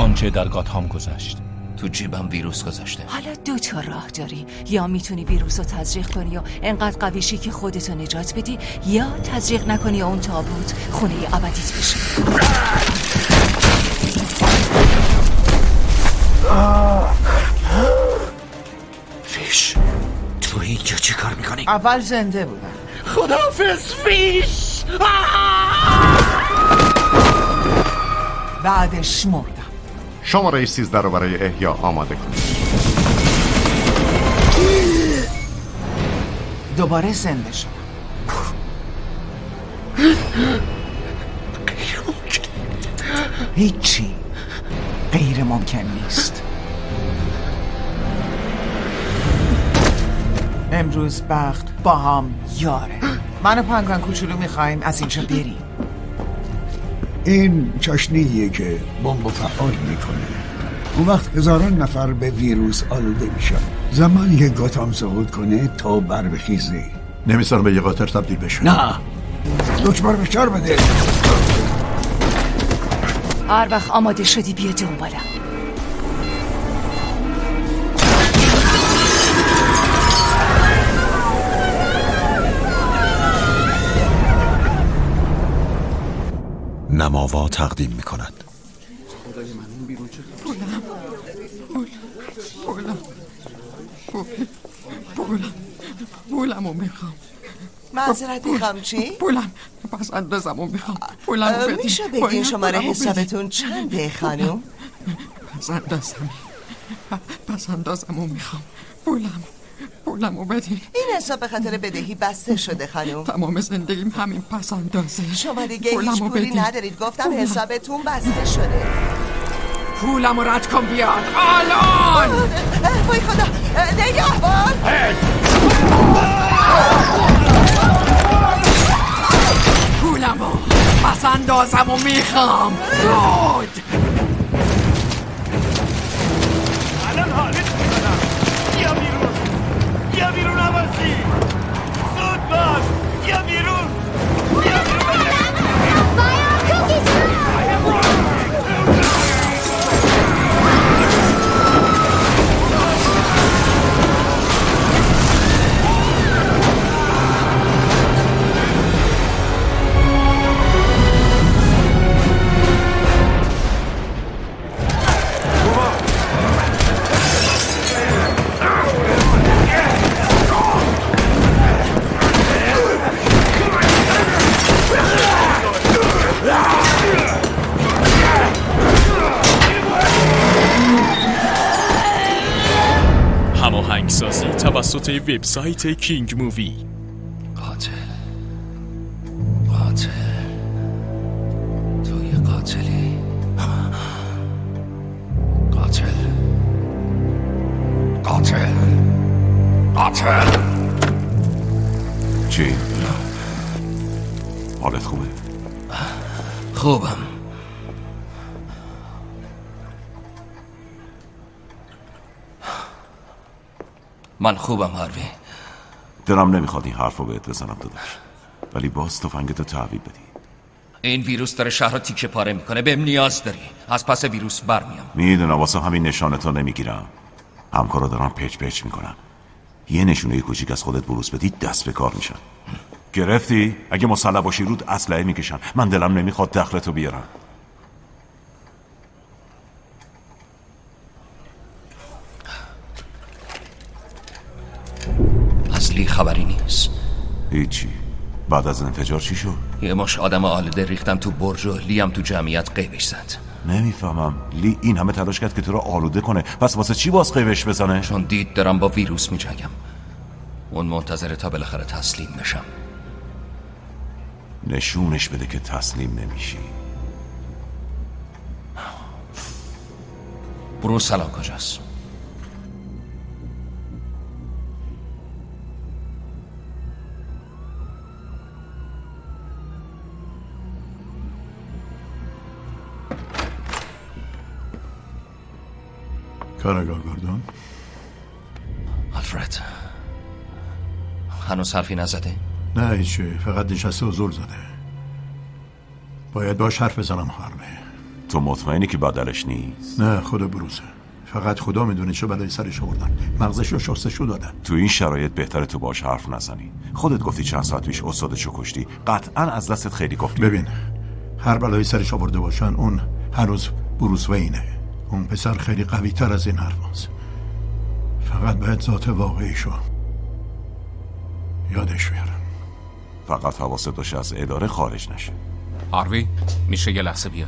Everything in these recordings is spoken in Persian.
آنچه در گاتهام گذشت. تو جیبم ویروس گذاشته. حالا 2 تا راه داری، یا میتونی ویروس رو تزریق کنی و انقدر قویشی که خودتو نجات بدی، یا تزریق نکنی و اون تابوت خونه ابدیت بشه. فیش، تو اینجا چی کار میکنی؟ اول زنده بودم. خداحافظ فیش. بعدش مردم. شماره 13 رو برای احیا آماده کنید. دوباره زنده شدم. غیر ممکن. هیچی غیر ممکن نیست. امروز بخت با هم یاره. من و پنگوئن کوچولو میخوایم از اینجا بریم. این چاشنیه که بمب فعال میکنه. اون وقت هزاران نفر به ویروس آلوده میشن. زمانی که گاتهام سقوط کنه تو بر بخیزی. نمیذارم به یه قاطر تبدیل بشه. نه، دکمر فشار بده. هر وقت آماده شدی بیا دنبالم. نماوا تقدیم میکند. خدای من این بیرون چه پولمو میخوام. معذرت میخوام چی؟ پولم پس اندازمو میخوام. پولمو بدین. میشه بگین شماره حسابتون چنده خانم؟ پس اندازمو میخوام. پولمو بدین. این حساب به خاطر بدهی بسته شده خانم. تمام زندگیم همین پس اندازه. شما دیگه هیچ پولی ندارید. گفتم حسابتون بسته شده. پولمو رد کن بیاد الان. وای خدا نگهبان. پولمو پس اندازمو میخوام. زود الان حالت میکنم. بیا بیرون عوضی. زود باش. بیا بیرون. هماهنگسازی توسط وبسایت کینگ مووی. قاتل تو یه قاتلی. قاتل چی؟ حالت خوبه؟ خوبم. من خوبم هاروی. دلم نمیخواد این حرف رو بهت بزنم داداش، ولی باز تفنگتو تحویل بدی. این ویروس داره شهر رو تیکه پاره میکنه. بهم نیاز داری. از پس ویروس برمیام. میدونم واسه همین نشانتو نمیگیرم. همکارا دارن پیچ میکنن. یه نشونه کوچیک از خودت بروز بدی دست به کار میشن. گرفتی؟ اگه مسلح باشی رود اسلحه میکشن. من دلم نمیخواد دخلتو بیارم. از لی خبری نیست. هیچی. بعد از انفجار چی شد؟ یه مش آدم آلوده ریختن تو برج و لی هم تو جمعیت قیبش زد. نمیفهمم. لی این همه تلاش کرد که تو رو آلوده کنه، پس واسه چی باز قیبش بزنه؟ چون دید دارم با ویروس میجنگم. اون منتظره تا بالاخره تسلیم بشم. نشونش بده که تسلیم نمیشی. بروس الان کجاست؟ کاراگاه گاردون. آلفرد هنوز حرفی نزده؟ نه هیچی، فقط نشسته و زل زده. باید باش حرف بزنم هارمی. تو مطمئنی که بدلش نیست؟ نه خدا بروزه، فقط خدا میدونه چه بلایی سرش آوردن. مغزشو شستشو دادن. تو این شرایط بهتره تو باش حرف نزنی. خودت گفتی چند ساعت پیش استادشو کشتی، قطعا از دستت خیلی گفتی. ببین هر بلایی سرش آورده باشن اون هنوز بروس وینه. اون پسر خیلی قوی تر از این حرفاست. فقط باید ذات واقعیشو یادش بیارن. فقط حواست باشه از اداره خارج نشه. هاروی میشه یه لحظه بیا.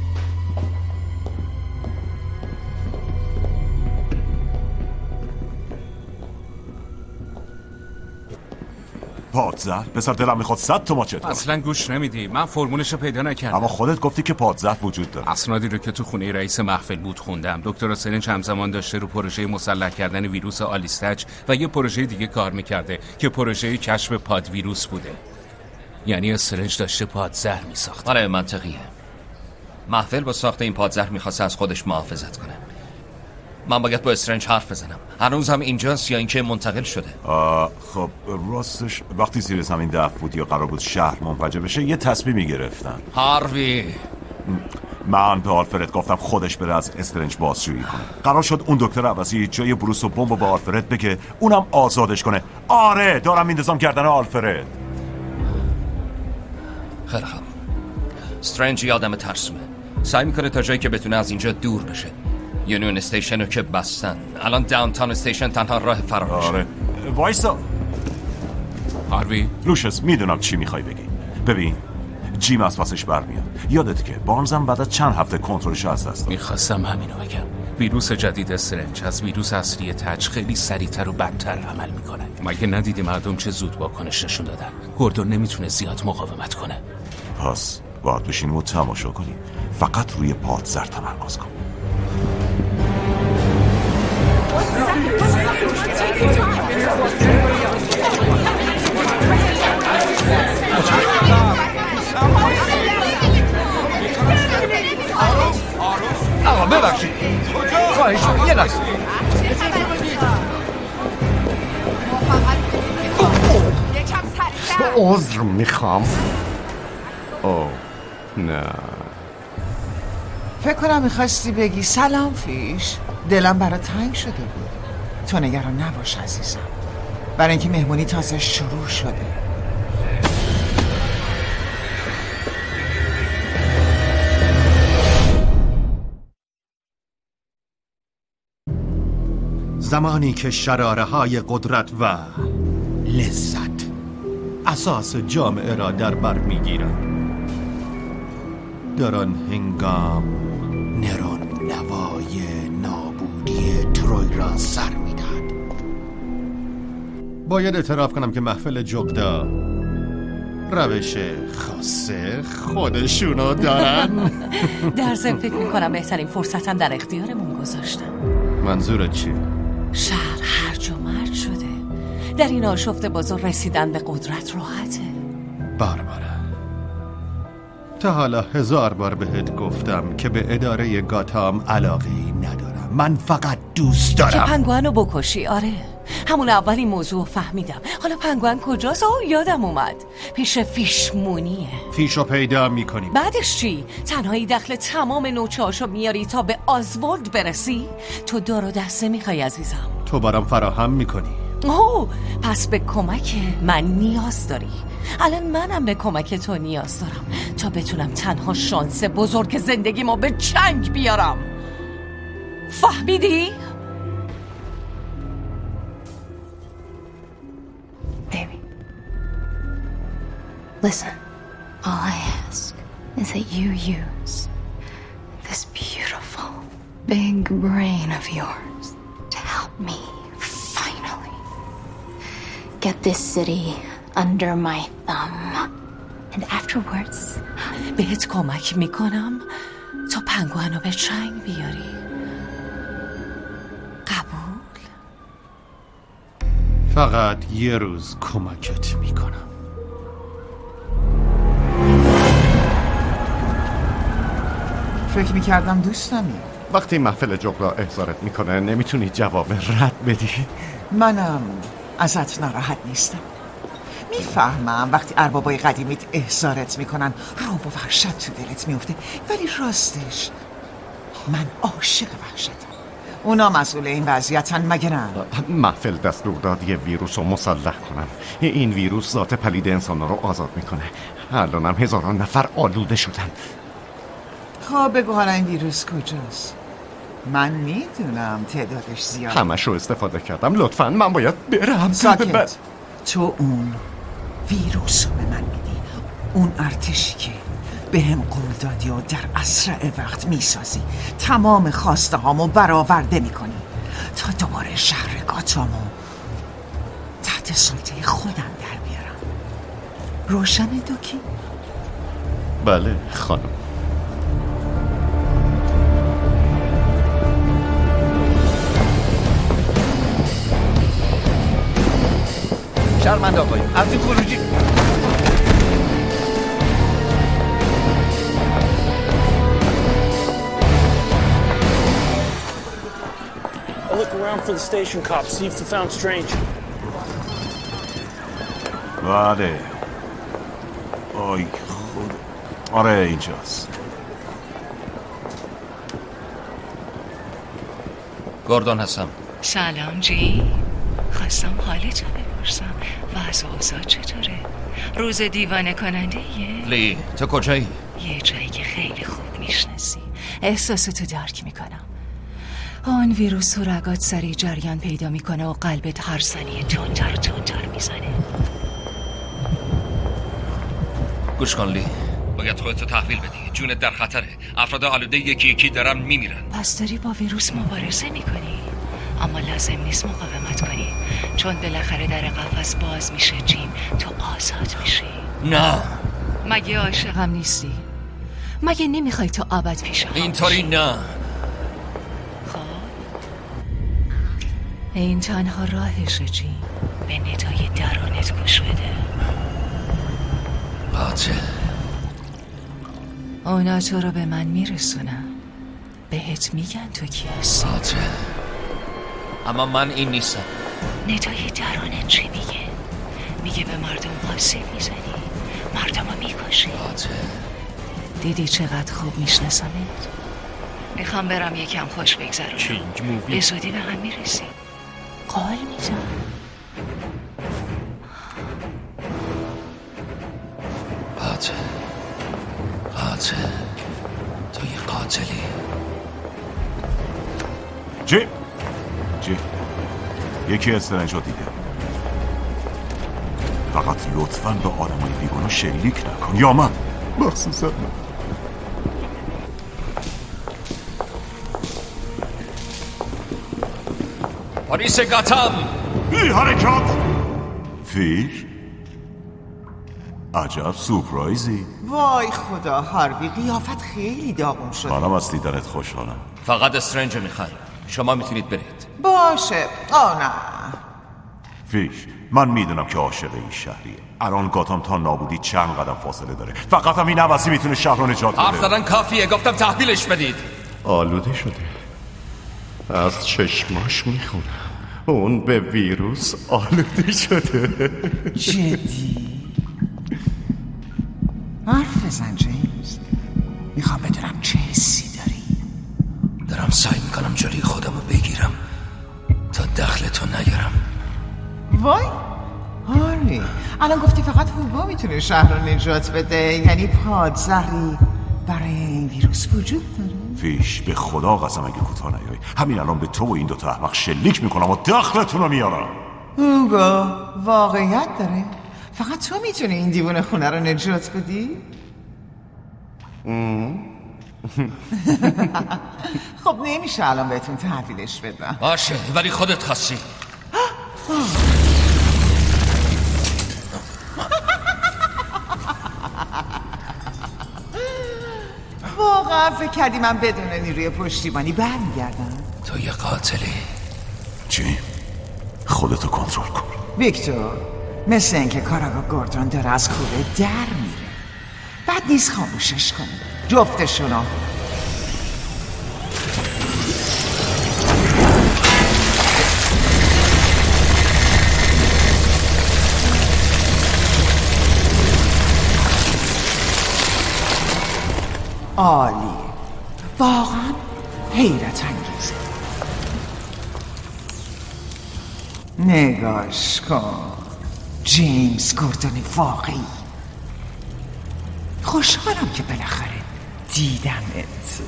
پادزر؟ پسر دلم میخواد 100 تا ماچت کنم. اصلا گوش نمیدی. من فرمولشو پیدا نکردم. اما خودت گفتی که پادزر وجود داره. اسنادی رو که تو خونه رئیس محفل بود خوندم. دکتر سرنج همزمان داشته رو پروژه مسلح کردن ویروس آلیستچ و یه پروژه دیگه کار میکرده که پروژه کشف پاد ویروس بوده. یعنی استرنج داشته پادزر میساخت. آره منطقیه. محفل با ساخت این پادزر میخواسته از خودش محافظت کنه. من باید با استرنج حرف بزنم. هنوز هم اینجاست یا اینکه منتقل شده؟ خب راستش وقتی زیر زمین دفن بود یا قرار بود شهر منفجر بشه یه تصمیمی گرفتن. هاروی من به آلفرد گفتم خودش بره از استرنج بازجویی کنه. قرار شد اون دکتر عوضی جای بروس و بمب به آلفرد بگه اونم آزادش کنه. آره دارم میندازم گردن آلفرد. خیلی خوب. استرنج یادم ترسومه. سعی میکنه تا جایی که بتونه از اینجا دور بشه. یونیون استیشن رو که بستن. الان داونتاون استیشن تنها راه فرارشه. آره وایسا هاروی. لوشس میدونم چی میخوای بگی. ببین جیم از پسش برمیاد. یادت که بارنزم بعد از چند هفته کنترلش از دست داد. میخواستم همینو بگم. ویروس جدید استرنج از ویروس اصلی تچ خیلی سریعتر و بدتر عمل میکنه. مگه ندیدی مردم چه زود واکنش نشون دادن؟ گوردون نمیتونه زیاد مقاومت کنه. پس باید بشینیم و تماشا کنیم. فقط روی پادزر تمرکز کن. آقا ببخشید خواهش یه لحظه. عذر میخوام. اوه نه فکر کنم میخواستی بگی سلام فیش. دلم برای تنگ شده بود. تو نگران نباش عزیزم. برای اینکه مهمونی تازه شروع شده. زمانی که شراره‌های قدرت و لذت اساس جامعه را در بر می‌گیرند، در آن هنگام نرون نوای نابودی تروی را سر می‌دهد. باید اعتراف کنم که محفل جغدا روش خاص خودشونو دارن. در ضمن فکر می‌کنم بهترین فرصتم در اختیارمون گذاشتم. منظورت چیه؟ شهر هرج و مرج شده. در این آشفت بازار رسیدن به قدرت راحته. باربارا، تا حالا 1000 بار بهت گفتم که به اداره گاتام علاقه‌ای ندارم. من فقط دوست دارم که پنگوئنو بکشی. آره همون اول این موضوع فهمیدم. حالا پنگوئن کجاست؟ یادم اومد پیش فیشمونیه. فیشو پیدا میکنیم. بعدش چی؟ تنهایی دخل تمام نوچه‌هاشو میاری تا به آزولد برسی؟ تو دار و دسته میخوای عزیزم. تو برام فراهم میکنی. اوه پس به کمک من نیاز داری. الان منم به کمک تو نیاز دارم تا بتونم تنها شانس بزرگ زندگی ما به چنگ بیارم. فهمیدی؟ Baby, listen. All I ask is that you use this beautiful, big brain of yours to help me finally get this city under my thumb. And afterwards, بهت کمک میکنم تا پنگوئنو به چنگ بیاری. قبول؟ فقط یه روز کمکت میکنم. فکر میکردم دوستمی. وقتی محفل جغدا احضارت میکنه نمیتونی جواب رد بدی. منم ازت ناراحت نیستم. میفهمم وقتی اربابای قدیمیت احضارت میکنن رعب و وحشت تو دلت میفته، ولی راستش من عاشق وحشتم. اونا مسئول این وضعیتن مگه نه؟ محفل دستور داد یه ویروس رو مسلح کنن. این ویروس ذات پلید انسان رو آزاد میکنه. الان هم هزاران نفر آلوده شدن. خب بگو حالا این ویروس کجاست؟ من میدونم تعدادش زیاده. همش رو استفاده کردم. لطفاً من باید برم. ساکت. تو اون ویروس رو به من میدی، اون ارتشی که به هم قول دادی و در اسرع وقت میسازی، تمام خواسته هامو برآورده میکنی تا دوباره شهر گاتامو تحت سلطه خودم در بیارم. روشن دوکی؟ بله خانم. شرمنده آقای از این خروجی. I'll look around for the station cops, see if they found Strange. بله. آی خود. آره اینجاست. گوردون هستم. سلام جی. خواستم حالتو بپرسم. وضع اوضاع چطوره؟ روز دیوانه کننده ایه؟ لی تو کجایی؟ یه جایی که خیلی خوب میشناسی. احساستو درک میکنم. آن ویروس تو رگات سریع جریان پیدا میکنه و قلبت هر ثانیه تندتر و تندتر میزنه. گوش کن لی، باید خودتو تحویل بدی. جونت در خطره. افراد آلوده یکی یکی دارن میمیرن. پس داری با ویروس مبارزه میکنی؟ اما لازم نیست مقاومت کنی، چون بالاخره در قفس باز میشه جیم، تو آزاد میشی. نه. مگه عاشقم نیستی؟ مگه نمیخوای تو ابد پیش هم اینطوری نه. خب این تنها راهشه جیم. به ندای درونت گوش بده. قاتل. اونا تو رو به من میرسونن، بهت میگن تو کی هستی. قاتل. اما من این نیستم. ندای درونت چی میگه؟ میگه به مردم آسیب میزنی، مردم رو میکشی. دیدی چقدر خوب میشناسمت؟ میخوام برم یکم خوش بگذرونم. به زودی به هم میرسیم. قول میزن. قاتل. قاتل. تو یه قاتلی. چی؟ یکی استرنج رو دیده. فقط لطفاً به آدمای بیگناه شلیک نکن، یا من مخصوصا من. پلیس گاتام بی حرکت. فیش عجب سورپرایزی. وای خدا هاروی، قیافت خیلی داغون شده. منم از دیدنت خوشحالم. فقط استرنج میخوایم. شما میتونید برید. باشه. نه فیش، من میدونم که عاشق این شهریه. الان گاتام تا نابودی چند قدم فاصله داره. فقط هم این عوضی میتونه شهر رو نجات بده. حرف زدن کافیه. گفتم تحویلش بدید. آلوده شده. از چشماش میخونم اون به ویروس آلوده شده. جدی؟ حرف بزن جیمز. میخوام بدونم چه حسی داری. دارم سعی میکنم جلوی خودم رو بگیرم تا دخلتو نگیرم. وای هاری، الان گفتی فقط هوگو میتونه شهر رو نجات بده، یعنی پادزهری برای این ویروس وجود داره؟ فیش به خدا قسم اگه کوتاه نیایی همین الان به تو و این دوتا احمق شلیک میکنم و دخلتون رو میارم. هوگو واقعیت داره؟ فقط تو میتونی این دیوونه خونه رو نجات بدی؟ خب نمیشه الان بهتون تحویلش بدم. باشه ولی خودت خواستی. واقعا فکر کردی من بدون نیروی پشتیبانی برمیگردم؟ تو یه قاتلی. چی؟ خودتو کنترل کن ویکتور. مثل اینکه کاراگاه گوردون داره از کوره در میره. بد نیست خاموشش کنی جفتشونو. عالی، واقعا حیرت انگیزه. نگاش کن جیمز گوردون واقعی. خوشحالم که بالاخره دیدمت.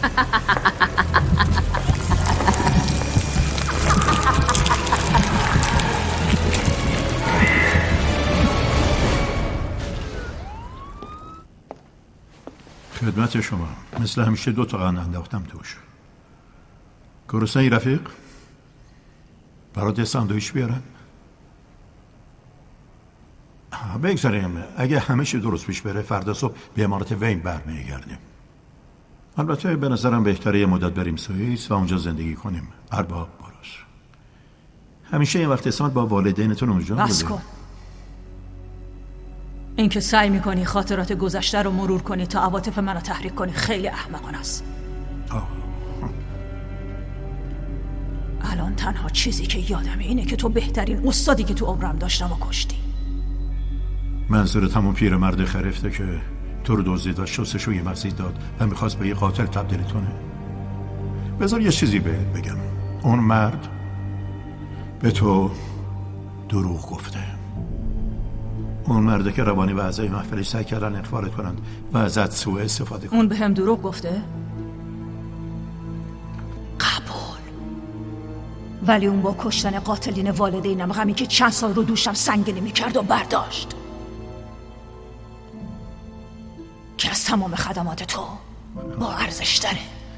خدمت شما. مثل همیشه 2 تا قند انداختم توش. گرسنه‌ای رفیق؟ برات یه ساندویچ بیارم؟ بگذاریم اگه همه چی درست پیش بره فردا صبح به امارات وین برمیگردیم. البته به نظرم بهتره یه مدت بریم سوئیس و اونجا زندگی کنیم. ارباب باش. همیشه این وقت اسمت با والدینتون اونجا بوده. بس کن. این که سعی میکنی خاطرات گذشته رو مرور کنی تا عواطف منو تحریک کنی خیلی احمقانه است. الان تنها چیزی که یادمه اینه که تو بهترین استادی که تو عمرم داشتم و کشتی. منظورت همون پیرمرد خرفته که تو رو دزدید و شستشوی مغزی داد و میخواست به یه قاتل تبدیلت کنه؟ بذار یه چیزی بهت بگم. اون مرد به تو دروغ گفته. اون مرده که روانی و اعضای محفلش سعی کردن اخفارت کنند و ازت سوء استفاده کنند. اون به هم دروغ گفته؟ قبول. ولی اون با کشتن قاتلین والدینم غمی که چند سال رو دوشم سنگینی میکرد و برداشت که از تمام خدمات تو با ارزش داره.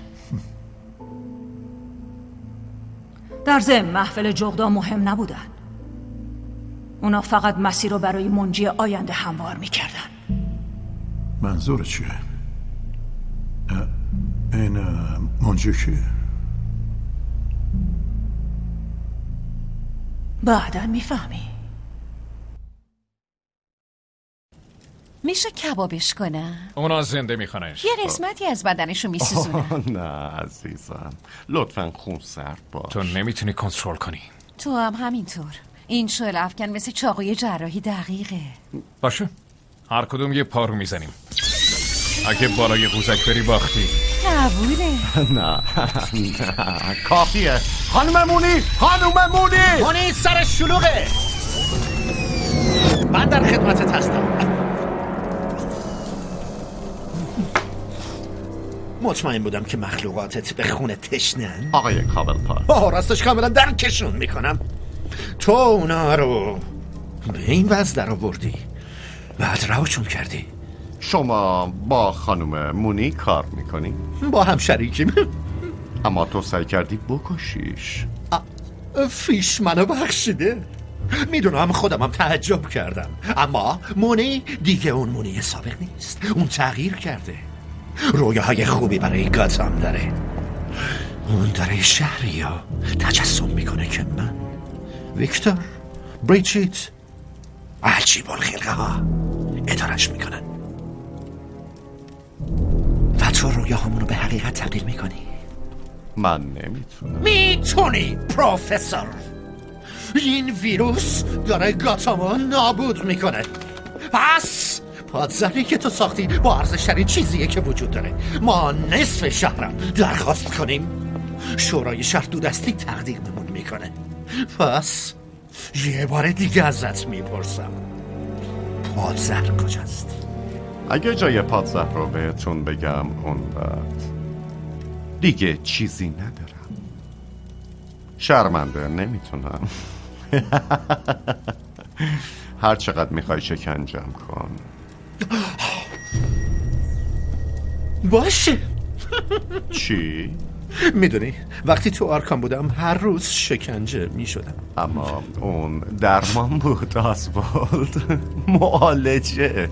در ضمن محفل جغدا مهم نبودن. اونا فقط مسیر رو برای منجی آینده هموار میکردن. منظور چیه؟ این منجی چیه؟ بعداً میفهمی. میشه کبابش کنم؟ اونا زنده میخوانش. یه قسمتی از بدنشو میسوزونم. نه عزیزم لطفاً خون سرد باش. تو نمیتونی کنترل کنی. تو هم همینطور. این شعله افکن مثل چاقوی جراحی دقیقه. باشه هر کدوم یه پارو میزنیم. اگه بالای قوزک بری باختی. قبوله. نه کافیه. خانم مونی سر شلوغه. من در خدمتت هستم. مطمئن بودم که مخلوقاتت به خون تشنن. آقای کابلپا. راستش کاملا درکشون میکنم. تو اونا رو به این وضع در آوردی بعد رهاشون کردی. شما با خانم مونی کار میکنی؟ با هم شریکیم. اما تو سعی کردی بکشیش. فیش منو بخشیده. میدونم خودمم تعجب کردم. اما مونی دیگه اون مونی سابق نیست. اون تغییر کرده. رویاهای خوبی برای گاتام داره. اون داره شهری ها تجسم میکنه که من ویکتور بریچیت عجیب الخلقه ها ادارش میکنن و تو رویاهامونو به حقیقت تبدیل میکنی. من نمیتونم. میتونی پروفسور. این ویروس داره گاتامو نابود میکنه. پس پادزری که تو ساختی با ارزشترین چیزیه که وجود داره. ما نصف شهرم درخواست کنیم شورای شهر دو دستی تقدیممون میکنه. پس یه بار دیگه ازت میپرسم پادزر کجاست؟ اگه جای پادزر رو بهتون بگم اون بعد دیگه چیزی ندارم. شرمنده نمیتونم. هر چقدر میخوای شکنجم کن. باشه. چی؟ میدونی وقتی تو آرکام بودم هر روز شکنجه میشدم. اما اون درمان بود آسوالد. معالجه.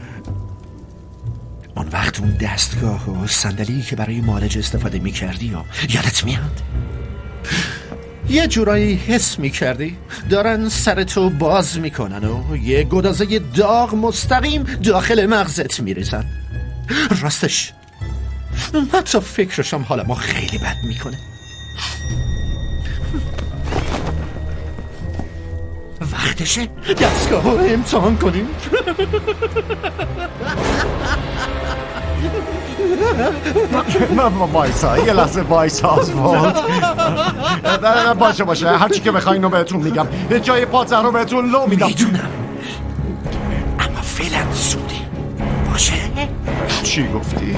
اون وقت اون دستگاه و صندلی که برای معالجه استفاده میکردی و یادت میاد؟ یه جورایی حس میکردی دارن سرتو باز میکنن و یه گدازه داغ مستقیم داخل مغزت میریزن. راستش حتی فکرشم حالا ما خیلی بد میکنه. وقتشه دستگاه رو امتحان کنیم. بایسا یه لحظه بایسا آزوالد. باشه هرچی که بخواین رو بهتون میگم. جای پادزر رو بهتون لو میدم. میدونم اما فعلا سوده باشه. چی گفتی؟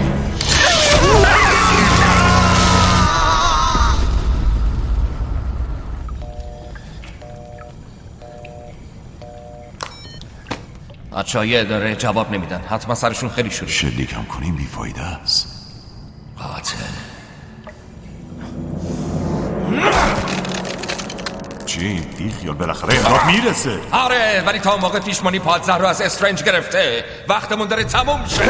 بچه‌ها یه اداره جواب نمیدن. حتما سرشون خیلی شروع. شلیک هم کنیم بیفایده است. قاتل چی؟ بیخیال بالاخره امراد میرسه. آره ولی تا موقع پیشمانی پادزر رو از استرنج گرفته. وقتمون داره تموم شه.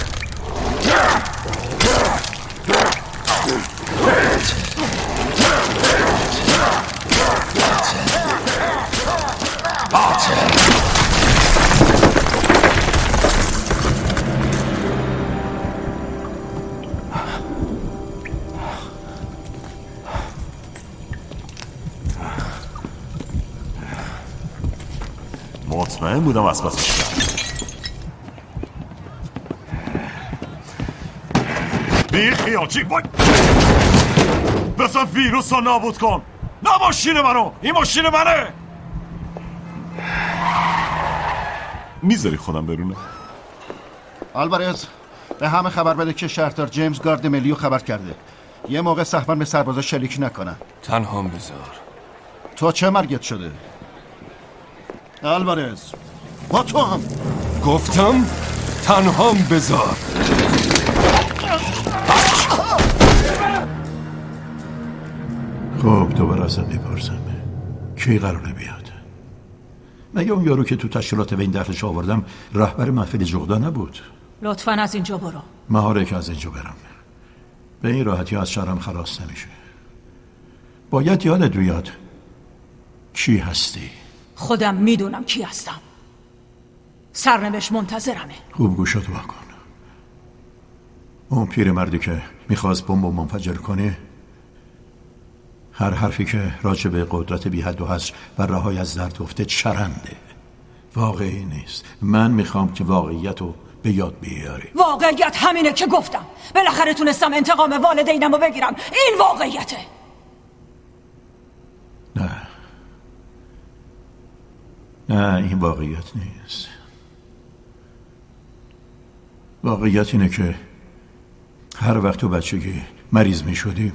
مطمئن بودم از پسش کرد. بیخیال چی؟ بسا ویروس رو نابود کن. نه ماشین منو، این ماشین منه. میذاری خودم برونه؟ آلوارز به همه خبر بده که شهردار جیمز گارد ملیو خبر کرده یه موقع سهمن به سربازا شلیک نکنن. تنها بذار. تو چه مرگت شده؟ آلوارز با تو هم گفتم تنها بذار. خب دوباره ازت میپرسم کی قراره بیاد؟ مگه اون یارو که تو تشکیلات وین دردش آوردم رهبر محفل جغدا نبود؟ لطفاً از اینجا برو. مهاره که از اینجا برم به این راحتی از شهرم خلاص نمیشه. باید یادت بیاد کی هستی. خودم میدونم کی هستم. سرنوشت منتظرمه. خوب گوشاتو واکن. اون پیرمردی که میخواست بمب منفجر کنه هر حرفی که راجع به قدرت بی حد و حصر و رهایی از درد گفته چرنده، واقعی نیست. من میخوام که واقعیت رو به یاد بیاری. واقعیت همینه که گفتم. بالاخره تونستم انتقام والدینم رو بگیرم. این واقعیته. نه این واقعیت نیست. واقعیت اینه که هر وقت تو بچگی مریض می شدیم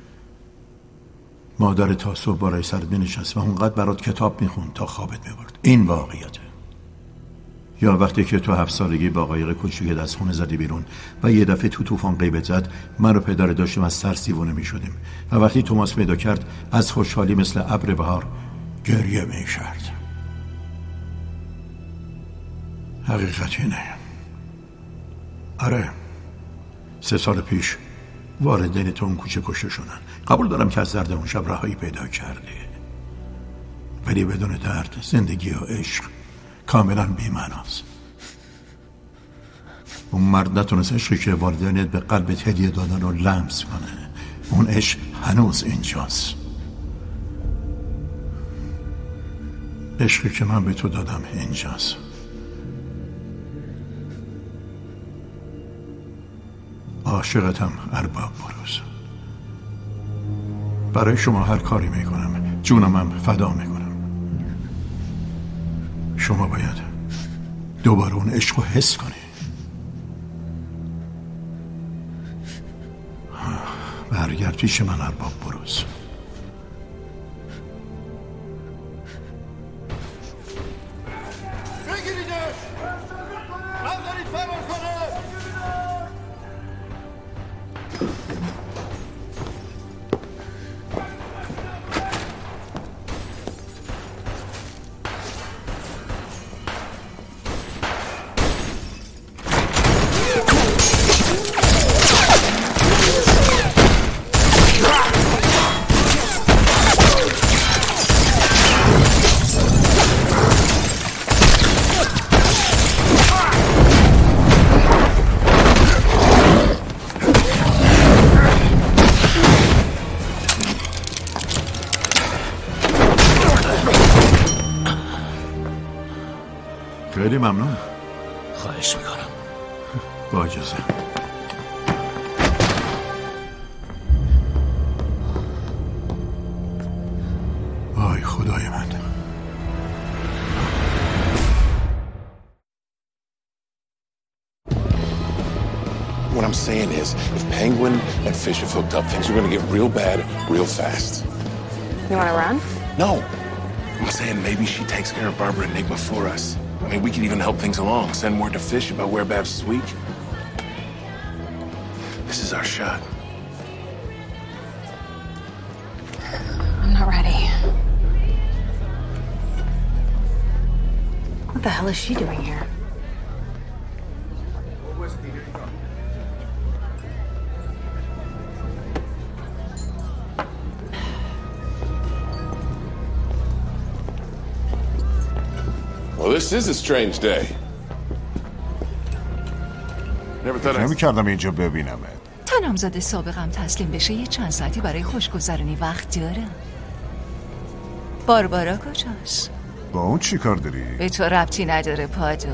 مادر تا صبح بالای سرت می نشست و اونقدر برات کتاب می خوند تا خوابت می برد. این واقعیته. یا وقتی که تو 7 سالگی با قایق کوچیک از خونه زدی بیرون و یه دفعه تو طوفان غیبت زد، من و پدر داشتیم از ترس دیوونه می شدیم و وقتی توماس پیدا کرد از خوشحالی مثل ابر بهار گریه می کرد. حقیقت اینه. آره 3 سال پیش والدین تو اون کوچه کشته شدن. قبول دارم که از درد اون شب رهایی پیدا کردی، ولی بدون درد زندگی و عشق کاملا بی‌معناست. اون مرد نتونست عشقی که والدینت به قلبت هدیه دادن رو لمس کنه. اون عشق هنوز اینجاست. عشقی که من به تو دادم اینجاست. عاشقتم ارباب بروز. برای شما هر کاری میکنم، جونمم فدا میکنم. شما باید دوباره اون عشق رو حس کنی. برگرد پیش من ارباب بروز. خیلی ممنون. خواهش میکنم. با اجازه. خدای من. What I'm saying is, if Penguin and Fish have hooked up, things are going to get real bad real fast. You want to run? No. I'm saying maybe she takes care of Barbara Enigma for us. I mean, we could even help things along. Send word to Fish about where Babs is weak. This is our shot. I'm not ready. What the hell is she doing here? Well, this is a strange day. Never thought I'd... نمی‌کردم اینجا ببینمت. تا نامزد سابقم تسلیم بشه یه چند ساعتی برای خوشگذرانی وقت دارم. باربارا کجاست؟ با اون چی کار داری؟ به تو ربطی نداره پادو.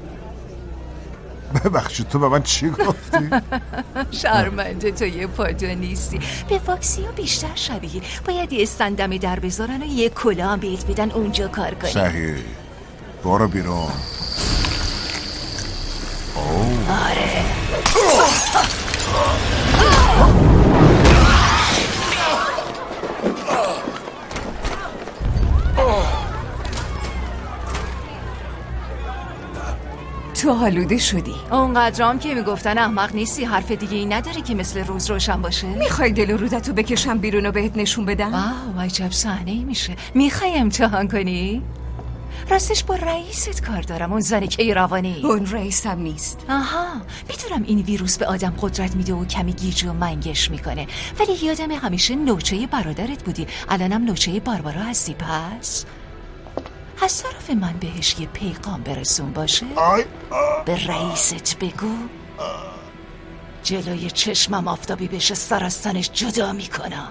ببخشید تو به من چی گفتی؟ شرمنده تو یه پادو نیستی. به واکسیو بیشتر شبیه. باید یه استندمی در بذارن و یه کلاه هم بهت بدن اونجا کار کنی. صحیح. برو بیرون. آره. تو حالوده شدی. اونقدرام که میگفتن احمق نیستی، حرف دیگه ای نداری که مثل روز روشن باشه. میخوای دل و رودتو بکشم بیرون و بهت نشون بدم؟ واو عجب صحنه ای میشه. میخوای امتحان کنی؟ راستش با رئیست کار دارم، اون زنی که روانی. اون رئیسم نیست. آها، میدونم این ویروس به آدم قدرت میده و کمی گیج و منگش میکنه، ولی یادم همیشه نوچه برادرت بودی. الانم نوچه باربارا هستی. پس از طرف من بهش یه پیغام برسون باشه. به رئیست بگو جلوی چشمم آفتابی بشه سر از تنش جدا میکنم.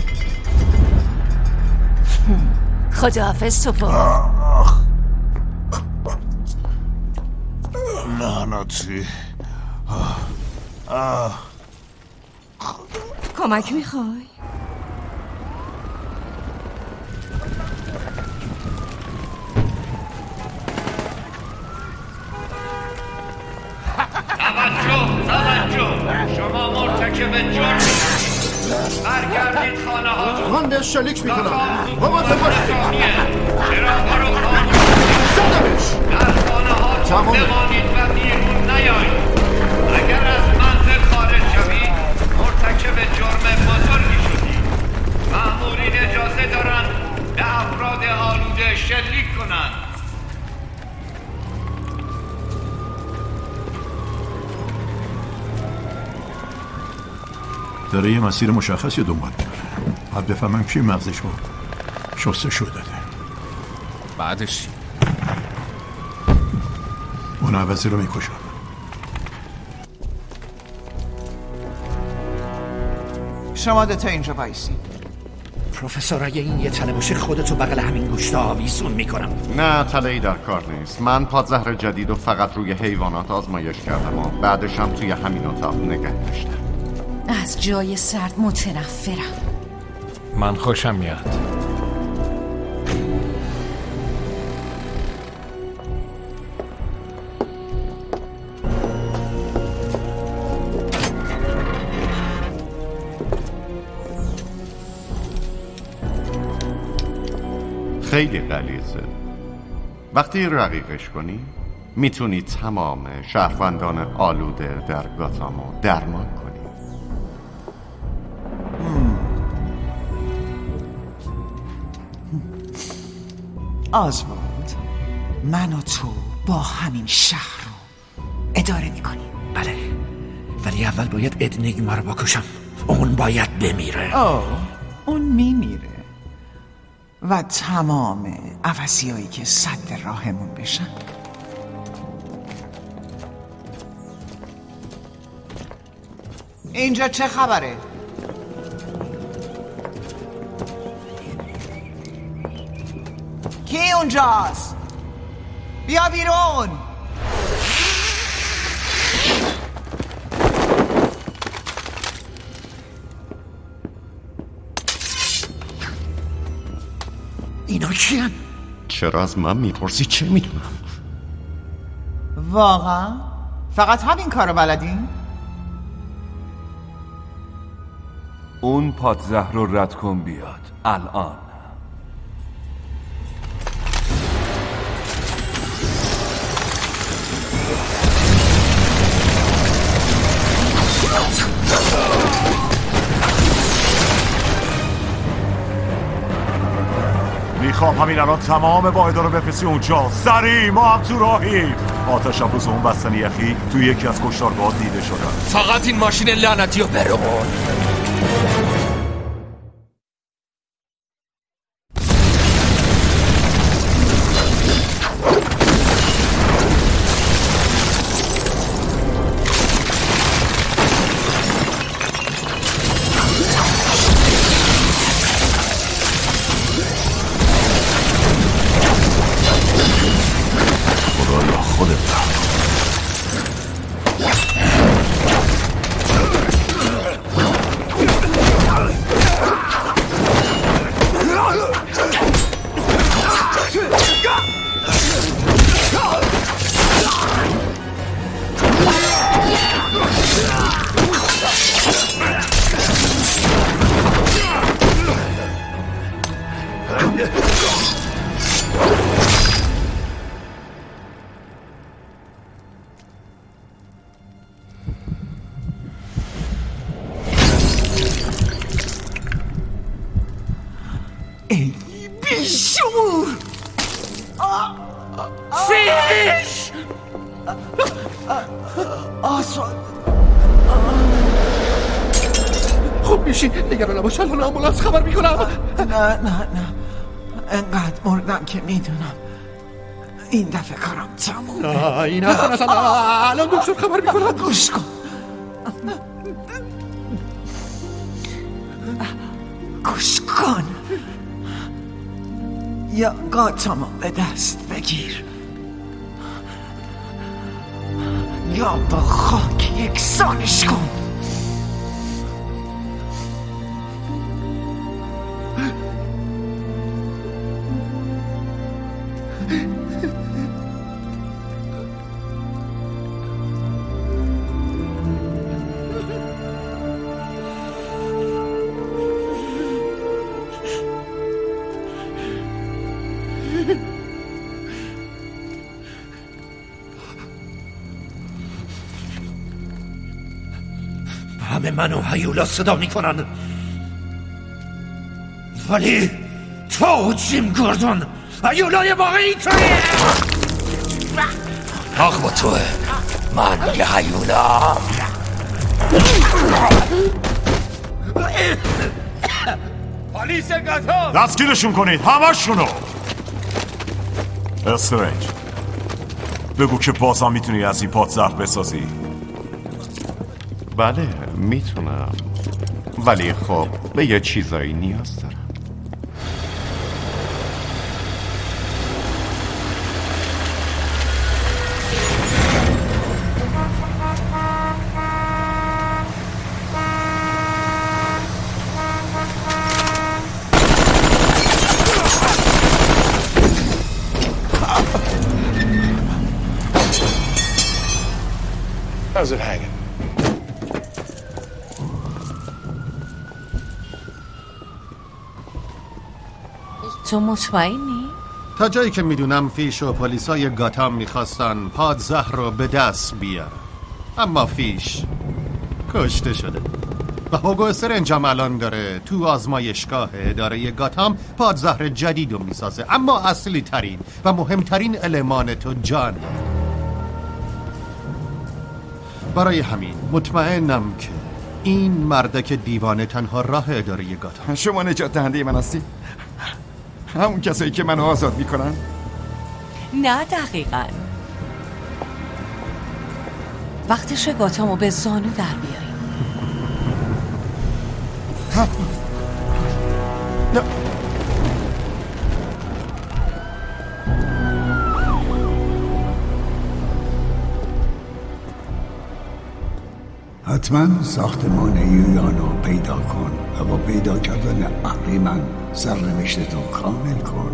خداحافظ توپو. لعنتی. کمک میخوای؟ توجه شما مرتکب جرم برگردید خانه ها. من به شلیک میکنم. مواظب باشید. چراغا رو زدمش. در خانه ها بمانید و بیرون نیایید. اگر از منزل خارج شوید مرتکب جرم بزرگی شدید. مأمورین اجازه دارن به افراد آلوده شلیک کنند. داره یه مسیر مشخصی دنبال میکنه. باید بفهمم کی مغزش رو شستشو داده. بعدش اون عوضی رو میکشم. شما دوتا اینجا وایسی. پروفسور اگه این یه تله باشه خودتو بغل همین گوشت آویزون میکنم. نه تله‌ای در کار نیست. من پادزهر جدید و فقط روی حیوانات آزمایش کردم و بعدش هم توی همین اتاق نگه داشتم. از جای سرد متنفرم. من خوشم میاد. خیلی غلیظه. وقتی رقیقش کنی میتونی تمام شهروندان آلوده در گاتامو درمان کنی. آزموند من و تو با همین شهر رو اداره میکنیم. بله ولی اول باید انیگما رو بکشم. اون باید بمیره. اون میمیره و تمام عوضیایی که صد راهمون بشن. اینجا چه خبره؟ کی اونجاست؟ بیا بیرون. اینا کیان؟ چرا از من میپرسی؟ چه میدونم؟ واقعا؟ فقط همین کارو بلدین؟ اون پادزهر رو رد کن بیاد الان. میخوام همین الان تمام واحدا رو بفرستی اونجا. سریع، ما هم تو راهیم. آتش افروز اون بستنی یخی توی یکی از کشتارگاه دیده شدن. فقط این ماشین لعنتی رو برون. ای بیشور فیش آسان خوب میشی نگران نباش الان آمبولانس خبر میکنم نه انقدر مردم که میدونم این دفعه کارم تمومه نه این اصلا الان دکتر خبر میکنم گوش کن گوش کن یا گاتامو به دست بگیر یا با خاک یکسانش کن همه منو هیولا صدا میکنن ولی تو جیم گوردون هیولای واقعی توی حق با توه من یه هیولا پلیس گاتام دستگیرشون کنید همشونو استرنج بگو که بازم میتونی از این پادزهر بسازی بله میتونم ولی خب به یه چیزایی نیاز دارم How's it hanging? تو مطمئنی؟ تا جایی که میدونم فیش و پلیسای گاتام میخواستن پادزهر رو به دست بیارن اما فیش کشته شده و هوگو استرنج هم الان داره تو آزمایشگاه اداره گاتام پادزهر جدید رو میسازه اما اصلی ترین و مهمترین المان تو جان برای همین مطمئنم که این مردک دیوانه تنها راه اداره گاتام. شما نجات دهنده من هستی؟ همون کسایی که منو آزاد میکنن؟ نه دقیقاً وقتش گاتامو به زانو در بیاریم حتما ساختمان یویانو پیدا کن و با پیدا کردن اهریمن سرنوشتتو کامل کن.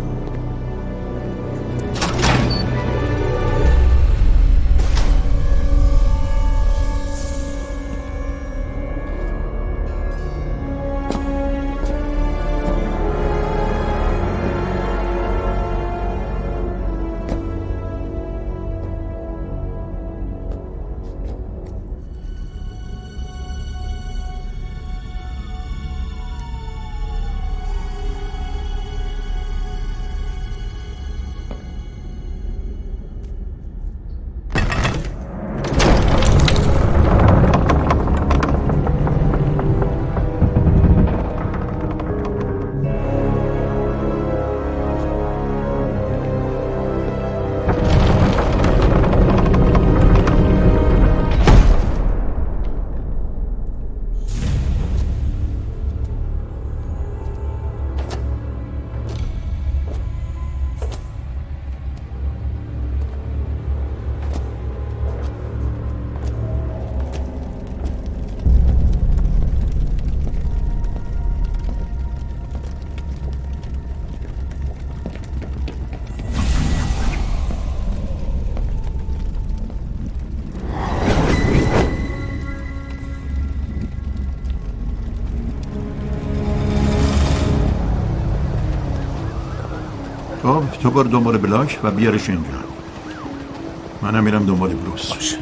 خب تو برو دنبال بلاک و بیارش اینجا. منم میرم دنبال بروس. باشه.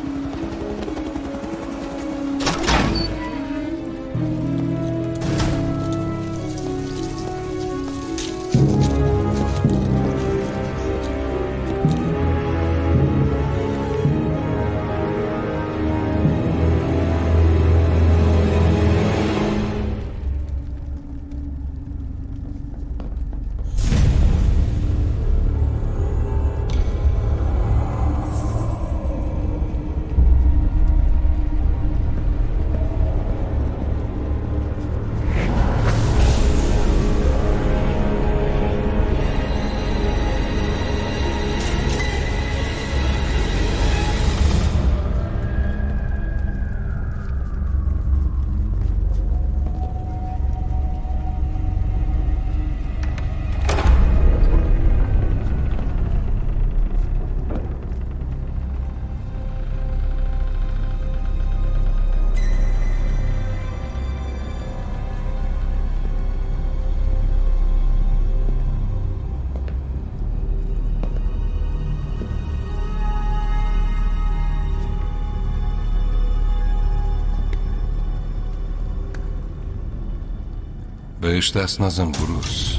بهش دست نزن بروس.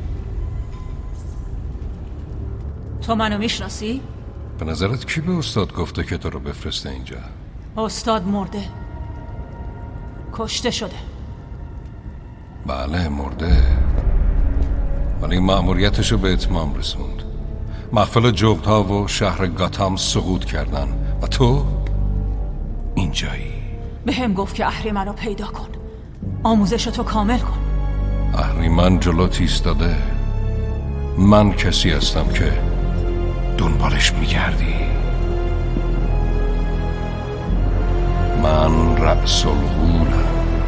تو منو میشناسی؟ به نظرت کی به استاد گفته که تو رو بفرسته اینجا؟ استاد مرده، کشته شده. بله مرده، ولی مأموریتشو به اتمام رسوند. محفل جغدها و شهر گاتام سقوط کردن و تو اینجایی. به هم گفت که اهریمن رو پیدا کن، آموزشتو کامل کن. اهریمن جلوت ایستاده، من کسی هستم که دنبالش میگردی. من رأس الغولم.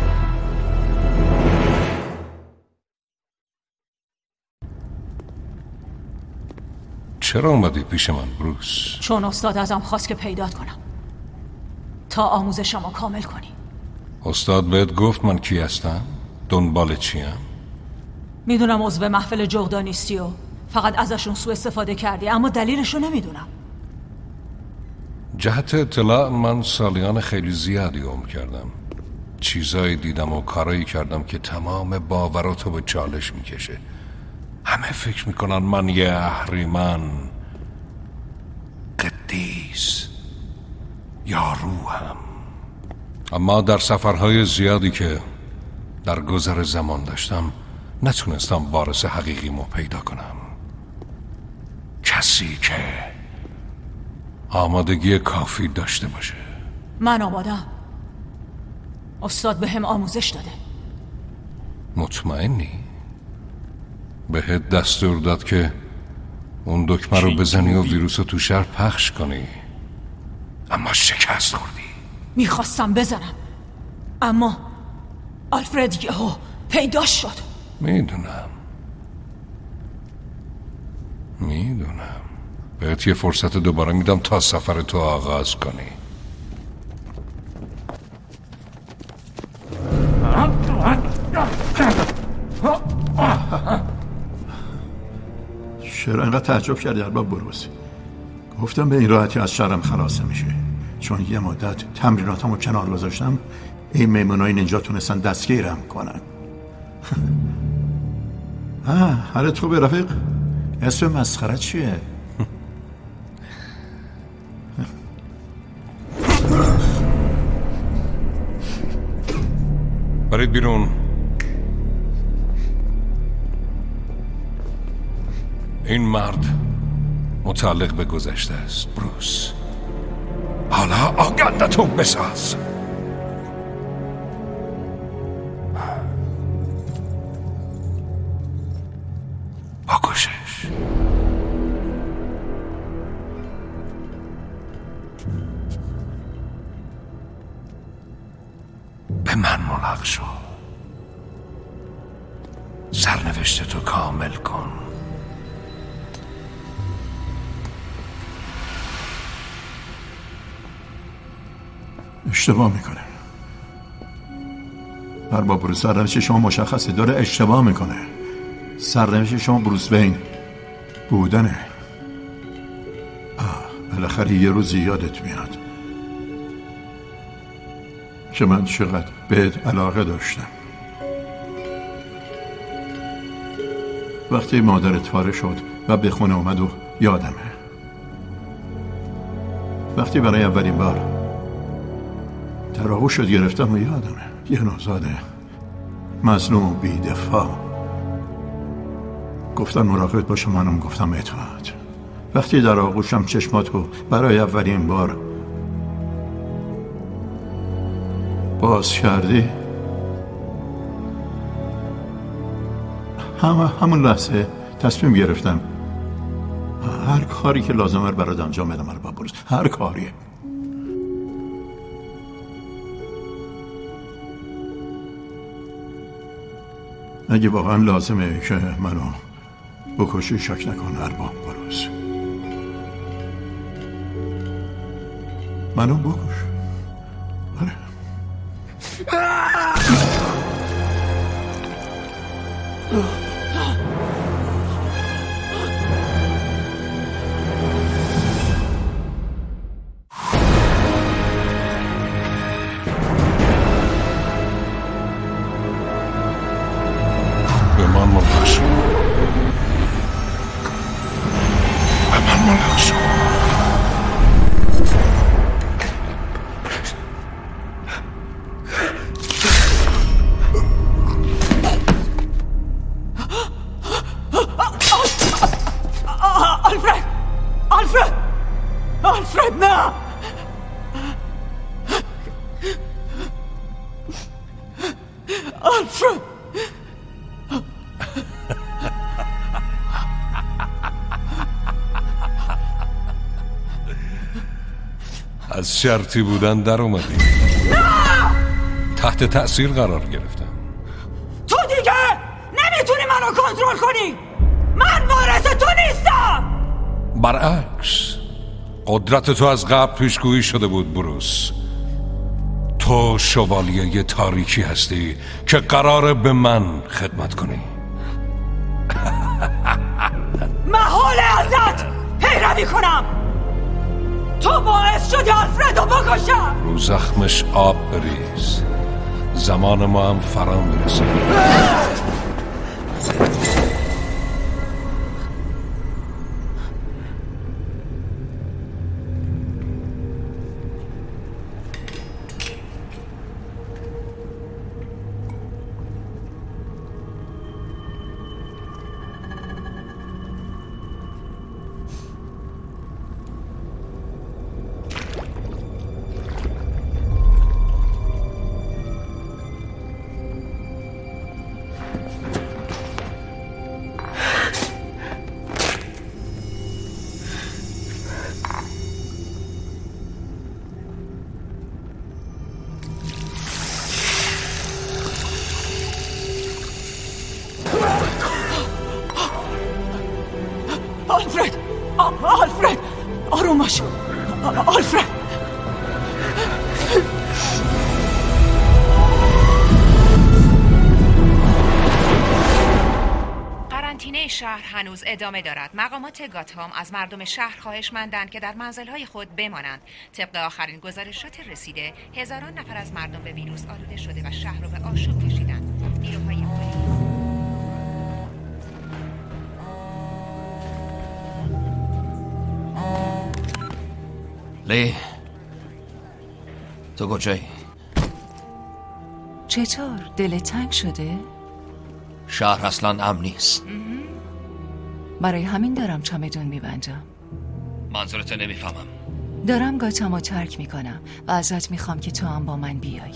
چرا اومدی پیش من بروس؟ چون استاد ازم خواست که پیدات کنم تا آموزشمو کامل کنی. استاد بهت گفت من کی هستم؟ دنبال چیم؟ میدونم عضو محفل جغدا نیستی و فقط ازشون سوء استفاده کردی، اما دلیلشو نمیدونم. جهت اطلاع من سالیان خیلی زیادی عمر کردم، چیزایی دیدم و کارایی کردم که تمام باوراتو به چالش میکشه. همه فکر میکنن من یه اهریمن قدیس یا روحم، اما در سفرهای زیادی که در گذر زمان داشتم نتونستم وارث حقیقیمو پیدا کنم. کسی که آمادگی کافی داشته باشه. من آمادم. استاد به هم آموزش داده. مطمئنی؟ بهت دستور داد که اون دکمه رو بزنی و ویروس رو تو شهر پخش کنی، اما شکست خوردی. میخواستم بزنم، اما آلفرد یهو پیداش شد. میدونم بهت یه فرصت دوباره میدم تا سفر تو آغاز کنی. چرا اینقدر تعجب کردی ارباب بروز؟ گفتم به این راحتی از شرم خلاص نمیشه، چون یه مدت تمریناتمو کنار گذاشتم. این میمونای نینجا تونستن دستگیرم کنن. حالت خوبه رفیق؟ اسم مسخره چیه؟ برید بیرون. این مرد متعلق به گذشته است بروس. حالا آگندتو بساز. بکشش. به من ملحق شو. سرنوشت تو کامل کن. اشتباه میکنه ارباب بروس. سرنوشت شما مشخصه، داره اشتباه میکنه. سرنوشت شما بروس وین بودنه. بالاخره یه روز یادت میاد که من چقدر بهت علاقه داشتم. وقتی مادرت پاره شد و به خونه اومد و یادمه. وقتی برای اولین بار در آغوشت گرفتم و یادمه. یه نوزاده مظلوم و بی‌دفاع. گفتن مراقبت باشه، منم گفتم اطاعت. وقتی در آغوشم چشماتو برای اولین بار باز کردی، همون لحظه تصمیم گرفتم هر کاری که لازمه رو برات انجام بدم ارباب بروس. هر کاریه. اگه واقعا لازمه که منو بکشی شک نکن ارباب بروس. منو بکش. آره. به من ملحق شو. آلفرد نه. آلفرد از شرطی بودن در اومدی. تحت تأثیر قرار گرفتم. تو دیگه نمیتونی منو کنترل کنی. من وارث تو نیستم. برعکس، قدرت تو از قبل پیشگویی شده بود بروس. تو شوالیه تاریکی هستی که قراره به من خدمت کنی. محاله ازت پیروی کنم. تو باعث شدی آلفردو بکشم. رو زخمش آب بریز. زمان ما هم فرا میرسه. آروم باش آلفرد. قرنطینه شهر هنوز ادامه دارد. مقامات گاتام از مردم شهر خواهشمندند که در منزل‌های خود بمانند. طبق آخرین گزارشات رسیده، هزاران نفر از مردم به ویروس آلوده شده و شهر را به آشوب کشیدند. نیروهای لی، تو کجایی؟ چطور؟ دل تنگ شده؟ شهر اصلا امن نیست. برای همین دارم چمدون میبندم. منظورت نمیفهمم. دارم گاتامو ترک میکنم و ازت میخوام که تو هم با من بیای.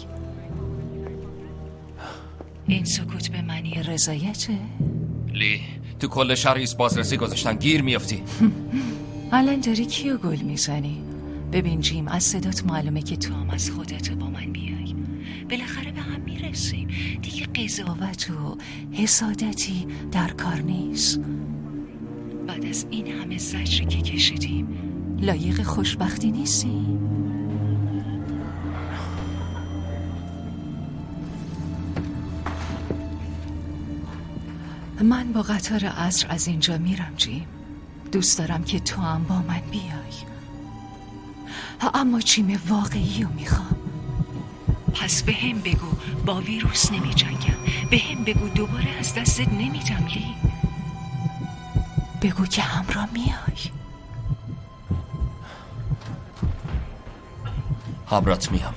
این سکوت به معنی رضایته؟ لی، تو کل شهر ایست بازرسی گذاشتن، گیر میافتی. الان داری کیو گل میزنی؟ ببین جیم، از صدات معلومه که تو هم از خودت با من بیای. بالاخره به هم میرسیم دیگه. قضاوت و حسادتی در کار نیست. بعد از این همه زجری که کشیدیم لایق خوشبختی نیستیم؟ من با قطار عصر از اینجا میرم جیم. دوست دارم که تو هم با من بیای، اما چیم واقعی رو میخوام. پس به هم بگو با ویروس نمی جنگم. به هم بگو دوباره از دستت نمیدم لی. بگو که همراه میای. همراهت میام.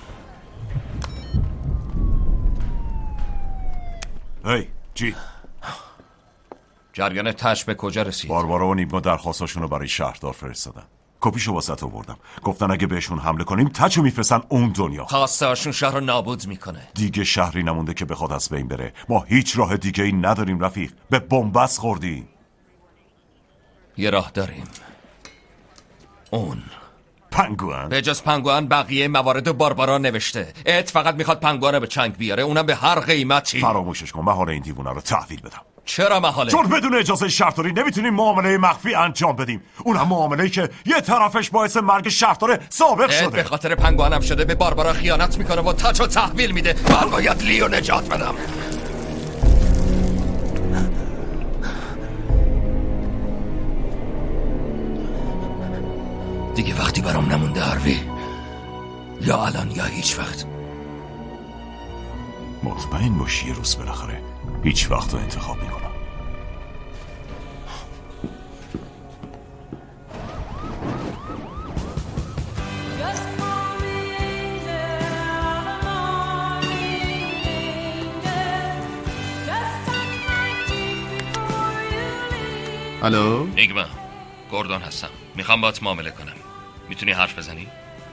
هی جی، جریان تش به کجا رسید؟ باربارا و نیگما درخواستاشونو برای شهردار فرستادن. کپیشو واسط آوردم. گفتن اگه بهشون حمله کنیم تچو میفرستن اون دنیا. خواستهاشون شهر رو نابود میکنه. دیگه شهری نمونده که بخواد از بین بره. ما هیچ راه دیگه ای نداریم رفیق. به بنبست خوردیم. یه راه داریم. اون پنگوئن. به جز پنگوئن بقیه موارد باربارا نوشته. ات فقط میخواد پنگوئن رو به چنگ بیاره، اونم به هر قیمتی. فراموشش کن. محال این دیوونه رو تحویل بدم. چرا محاله؟ چون بدون اجازه شهرداری نمیتونیم معامله مخفی انجام بدیم. اونم معامله‌ای که یه طرفش باعث مرگ شهردار سابق شده. به خاطر پنگوئنم شده به باربارا خیانت میکنه و تاچو تحویل میده. من باید لیو نجات بدم. دیگه وقتی برام نمونده هاروی. یا الان یا هیچ وقت. مطمئن باشی یه روز بالاخره هیچ وقت رو انتخاب میکنم. الو؟ نیگما، گوردون هستم. میخوام باهات معامله کنم. میتونی حرف بزنی؟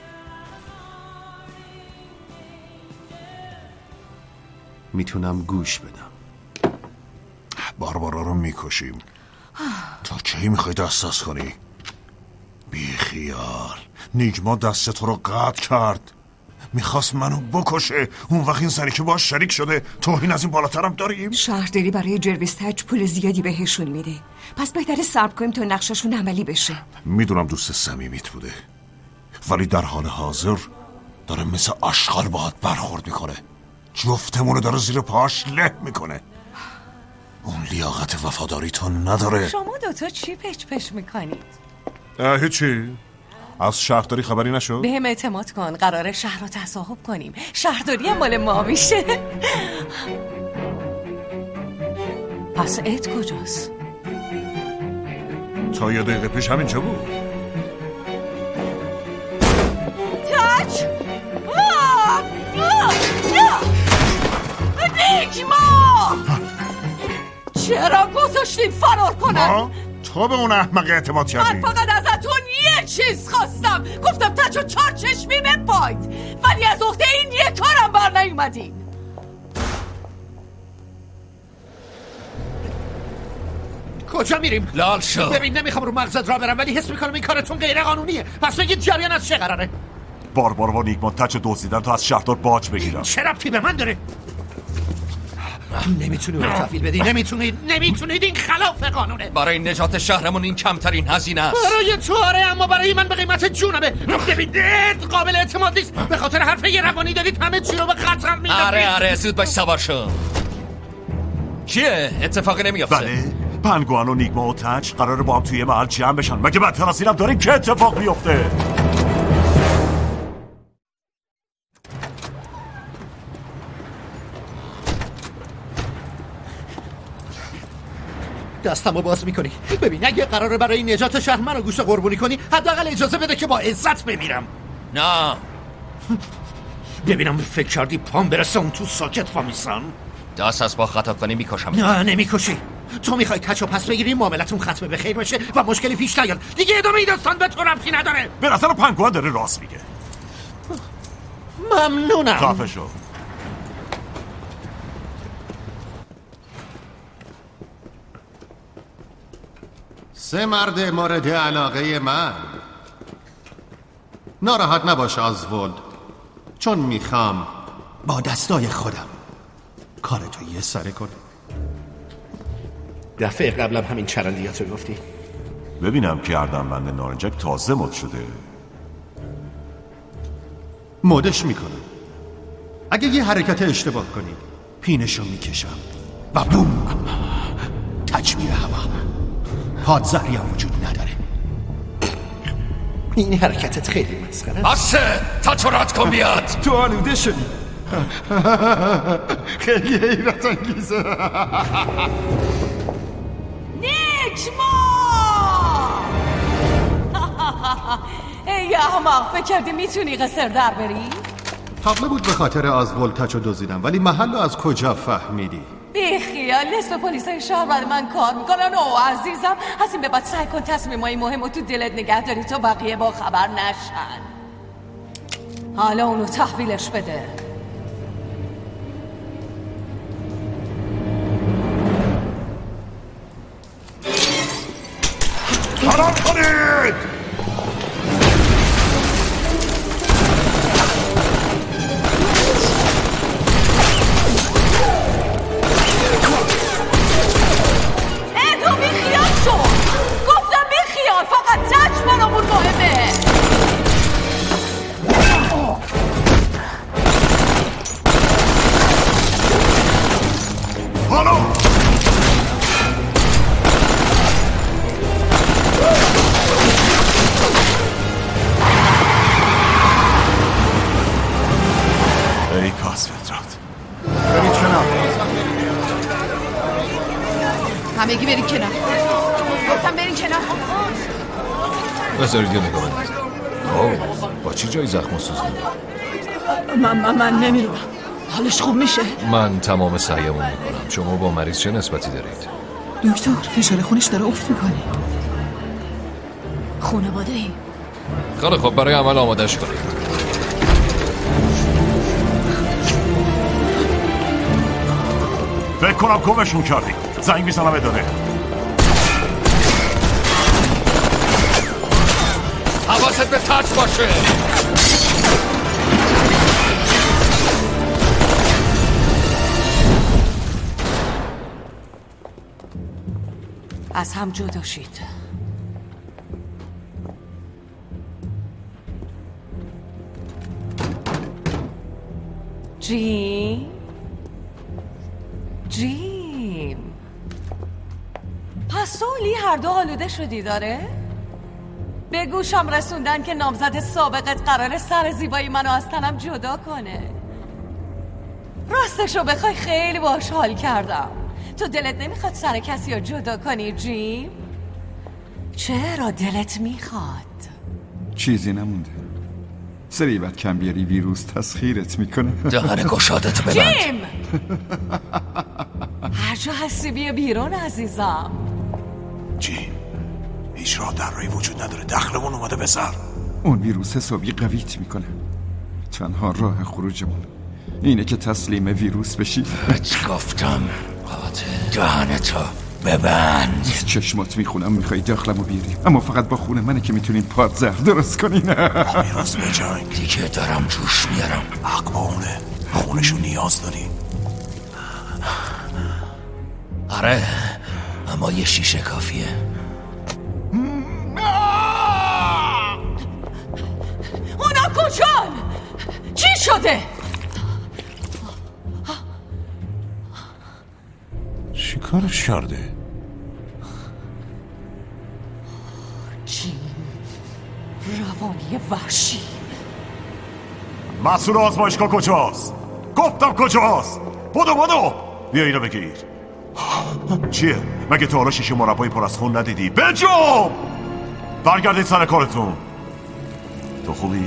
میتونم گوش بدم. باربارا رو میکشیم. تا کی میخوای دسترس کنی؟ بی خیال. نیگما دست تو رو قطع کرد. میخواست منو بکشه. اون وقت این زنی که باش شریک شده توهین از این بالاترم داریم. شهرداری برای جرویس تچ پول زیادی بهشون میده. پس بهتره صبر کنیم تا نقششون عملی بشه. میدونم دوست صمیمیت بوده، ولی در حال حاضر داره مثل اشغال باهات برخورد میکنه. جفتمونو داره زیر پاش له میکنه. اون لیاقت وفاداری تو نداره. شما دوتا چی پچ پچ میکنید؟ هیچی. از شهرداری خبری نشد؟ به هم اعتماد کن. قراره شهر رو تصاحب کنیم. شهرداری هم مال ما میشه. پس اد کجاست؟ تا یه دقیقه پیش همینجا بود. تچ! نیگما! چرا گذاشتین فرار کنن؟ تو به اون احمق اعتماد کردی. من فقط ازتون یه چیز خواستم. گفتم تچو 4 چشمی بپاید، ولی از عهده این یه کارم بر نیومدین. کجا میریم؟ لال شو. ببین نمیخوام رو مغزت را برم، ولی حس میکنم این کارتون غیر قانونیه. پس بگید جریان از چه قراره؟ باربارا و نیگما تچ دزدیدن تا از شهردار باج بگیرن. چه ربطی به من داره؟ نمیتونی رو تحویل بدی. نمیتونید. این خلاف قانونه. برای نجات شهرمون این کمترین هزینه است. برای تو آره، اما برای من به قیمت جونمه. ببینید قابل اعتماد نیست. به خاطر حرف یه روانی دارید همه چی رو به خطر میندازید. آره زود باش سوار شو. چیه؟ اتفاقی نمیافته؟ بله پنگوان و نیگما و تچ قراره با هم توی محل جمع بشن. مگه بدتر از اینم داریم که اتفاق بیفته؟ دستمو باز میکنی. ببین اگه قراره برای نجات شهر منو گوشت قربونی کنی حداقل اجازه بده که با عزت بمیرم. نه ببینم فکر کردی پام برسه اون تو ساکت وامیسان؟ دست از با خطا کنی میکشم. نه نمیکشی. تو میخوای تچو پس بگیری معاملتون ختم به خیر بشه و مشکلی پیش نیاد. دیگه ادامه این داستان به تو ربطی نداره. به نظر پنگوان داره راست میگه. ممنونم. خفه شو. سه مرد مورد علاقه من. ناراحت نباش آزولد، چون میخوام با دستای خودم کارتو یه سره کنم. دفعه قبلم همین چرندیات رو گفتی. ببینم که اردنبند نارنجک تازه مد شده. مدش میکنم. اگه یه حرکت اشتباه کنی پینشو میکشم و بوم تجمیل هوا. پادزهری هم وجود نداره. این حرکتت خیلی مسخره. بسه تا رد کن بیاد. تو آلوده شدی. خیلی حیرت انگیزه. نیکما ای احمق، فکر کردی میتونی قصر در بری؟ طبله بود به خاطر آزولد تچو دزدیدم، ولی محل از کجا فهمیدی؟ بیخیال، نصف پلیسای شهر بعد من کار میکنن. او عزیزم از این به بعد سعی کن تصمیمای مهم رو تو دلت نگه داری تا بقیه با خبر نشن. حالا اونو تحویلش بده. حرام کنید! فقط تچ برامون مهمه. حالا ای کاس فطرت. برید کنار. همگی برید کنار. گفتم برید کنار. بذارید یه نگاه کنید. با چی جای زخم سوزونده؟ من نمیدونم. حالش خوب میشه؟ من تمام سعیمو میکنم. شما با مریض چه نسبتی دارید؟ دکتر فشار خونش داره افت میکنه. خانواده ای؟ خیلی خب، برای عمل آمادش کنید. فکر کنم کمشون کردی. زنگ میزنم اداره. حواست به تچ باشه. از هم جدا شید. جیم پس سولی هر دو آلوده شدی داره؟ به گوشم رسوندن که نامزد سابقت قراره سر زیبایی منو از تنم جدا کنه. راستشو بخوای خیلی باهاش حال کردم. تو دلت نمیخواد سر کسی رو جدا کنی جیم؟ چرا دلت میخواد؟ چیزی نمونده. سری بعد کم بیاری ویروس تسخیرت میکنه. دهن گشادت ببند. جیم هر جا هستی بیا بیرون عزیزم. جیم هیچ راه در راهی وجود نداره. دخلمون اومده به سر. اون ویروس حسابی قویت میکنه. تنها راه خروجمون اینه که تسلیم ویروس بشی. بهت گفتم دهنتو ببند. چشمات میخونم میخوای داخلمو بیاری، اما فقط با خون منه که میتونین پادزهر درست کنین. ویروس به جنگ دیگه دارم جوش میارم. حق با اونه. خونشو نیاز داری. آره، اما یه شیشه کافیه. اونا کجان؟ چی شده؟ چی کارش کرده؟ چی؟ روانی وحشی. مسئول آزمایشگاه کجاست؟ گفتم کجاست؟ بدو بیا اینو بگیر. چیه؟ مگه تا حالا شیشه مربای پر از خون ندیدی؟ بجوم! برگردید سر کارتون. تو خوبی؟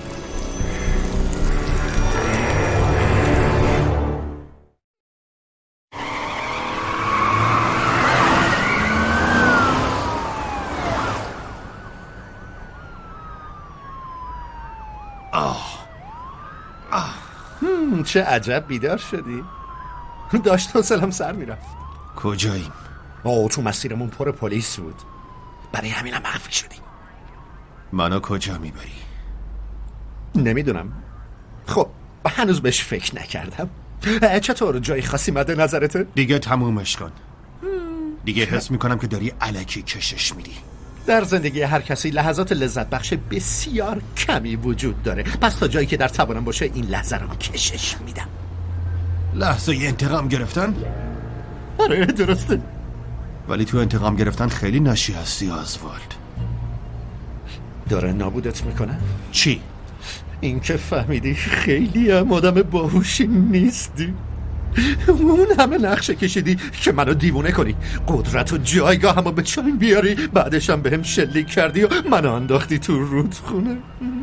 چه عجب بیدار شدی؟ داشت حوصله‌ام سر میرفت. کجاییم؟ تو مسیرمون پر پلیس بود، برای همینم مخفی شدیم. منو کجا میبری؟ نمیدونم. خب هنوز بهش فکر نکردم. چطور جای خاصی مد نظرته؟ دیگه تمومش کن. دیگه حس میکنم که داری الکی کشش میدی. در زندگی هر کسی لحظات لذت بخش بسیار کمی وجود داره، پس تا جایی که در توانم باشه این لحظه رو کشش میدم. لحظه انتقام گرفتن؟ آره درسته. ولی تو انتقام گرفتن خیلی نشی هستی آزوالد. داره نابودت میکنه؟ چی؟ این که فهمیدی خیلی هم آدم باهوشی نیستی. اون همه نقشه کشیدی که منو دیوونه کنی، قدرت و جایگاه همو به چاین بیاری، بعدش هم بهم شلیک کردی و منو انداختی تو رودخونه.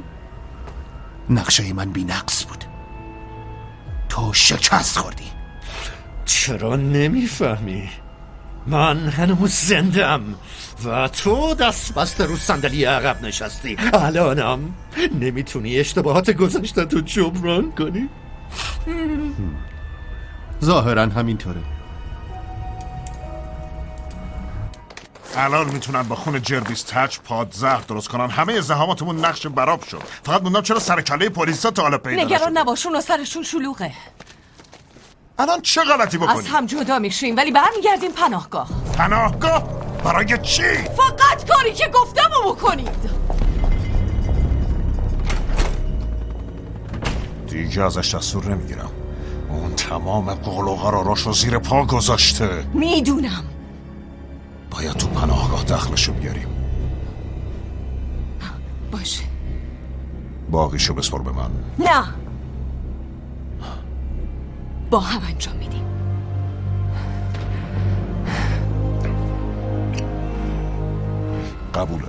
نقشه من بی نقص بود، تو شکست خوردی. چرا نمیفهمی؟ من هنوز زندم و تو دست بسته رو صندلی عقب نشستی. الانم نمیتونی اشتباهات گذشته تو جبران کنی؟ ظاهرا همینطوره. الان میتونن با خون جربیس تچ پادزهر درست کنن. همه ازدحاماتمون نقش براب شد. فقط موندم چرا سر کله پلیسا تا حالا پیدا نشد. نگران نباشون و سرشون شلوغه. الان چه غلطی بکنیم؟ از هم جدا میشیم ولی برمیگردیم پناهگاه. پناهگاه؟ برای چی؟ فقط کاری که گفتم رو بکنید. دیگه ازش دستور نمیگیرم. اون تمام قول و قراراشو زیر پا گذاشته. میدونم. باید تو پناهگاه دخلشو بیاریم. باشه. باقیشو بسپر به من. نه، با هم انجام میدیم. قبوله.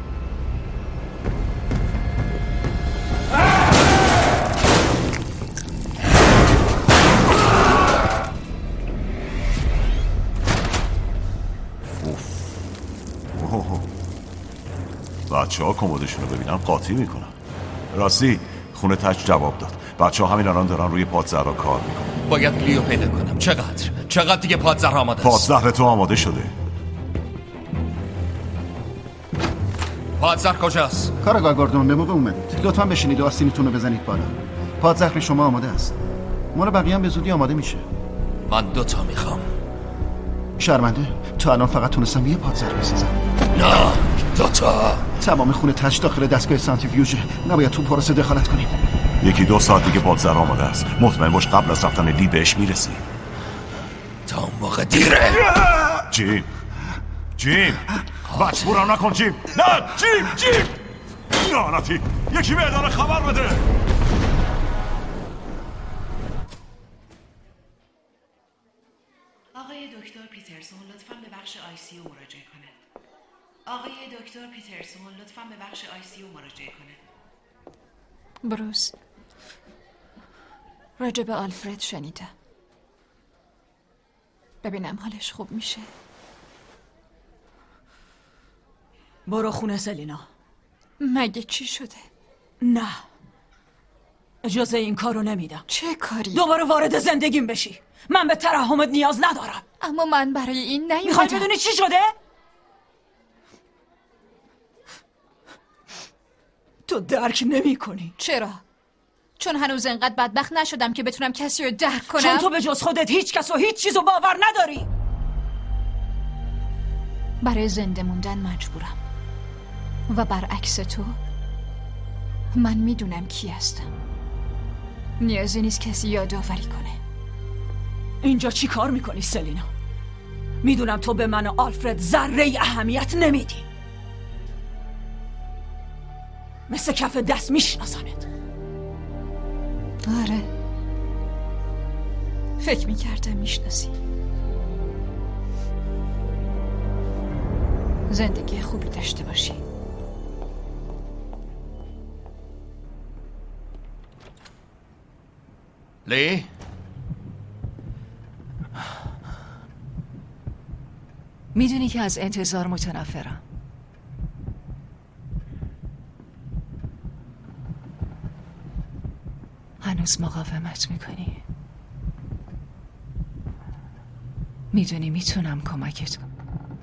بچه ها کمدشون رو ببینم قاطی میکنن. راستی خونه تچ جواب داد. بچه ها همین الان دارن روی پادزهرها کار میکنن. باید لیو پیدا کنم. چقدر دیگه پادزهر آماده است؟ پادزهر تو آماده شده. پادزهر کجاست؟ کارگاه گاردون به موقع اومدید. لطفا بشینید و آستینتون رو بزنید بالا. پادزهر شما آماده است. مال بقیه هم به زودی آماده میشه. من 2 میخوام. شرمنده، تا الان فقط تونستم یه پادزهر بسازم. نه، 2. تمام خونه تچ داخل دستگاه سانتریفیوژه. نباید تو پروسه دخالت کنیم. 1-2 ساعت دیگه پادزهر آماده است. مطمئن باش قبل از رفتن لی بهش میرسی. تا اون موقع دیره. جیم مجبورم نکن جیم. نه جیم لعنتی، یکی به اداره خبر بده. آقای دکتر پیترسون لطفاً به بخش ICU مراجعه کنه. آقای دکتر پیترسون لطفاً به بخش ICU مراجعه کنه. بروس، راجع به آلفرد شنیدم. ببینم حالش خوب میشه. برو خونه سلینا. مگه چی شده؟ نه، اجازه این کارو نمیدم. چه کاری؟ دوباره وارد زندگیم بشی. من به ترحمت نیاز ندارم. اما من برای این نیومدم. میخوای بدونی چی شده؟ تو درک نمی کنی. چرا؟ چون هنوز انقدر بدبخت نشدم که بتونم کسی رو درک کنم. چون تو به جز خودت هیچ کس و هیچ چیزو باور نداری. برای زنده موندن مجبورم و برعکس تو من میدونم کی هستم. نیازی نیست کسی یادآوری کنه. اینجا چی کار میکنی سلینا؟ میدونم تو به من و آلفرد ذره اهمیت نمیدی. مثل کف دست میشناسمت. آره، فکر میکردم میشناسی. زندگی خوبی داشته باشی. لی؟ میدونی که از انتظار متنفرم. هنوز مقاومت میکنی؟ میدونی میتونم کمکت کنم،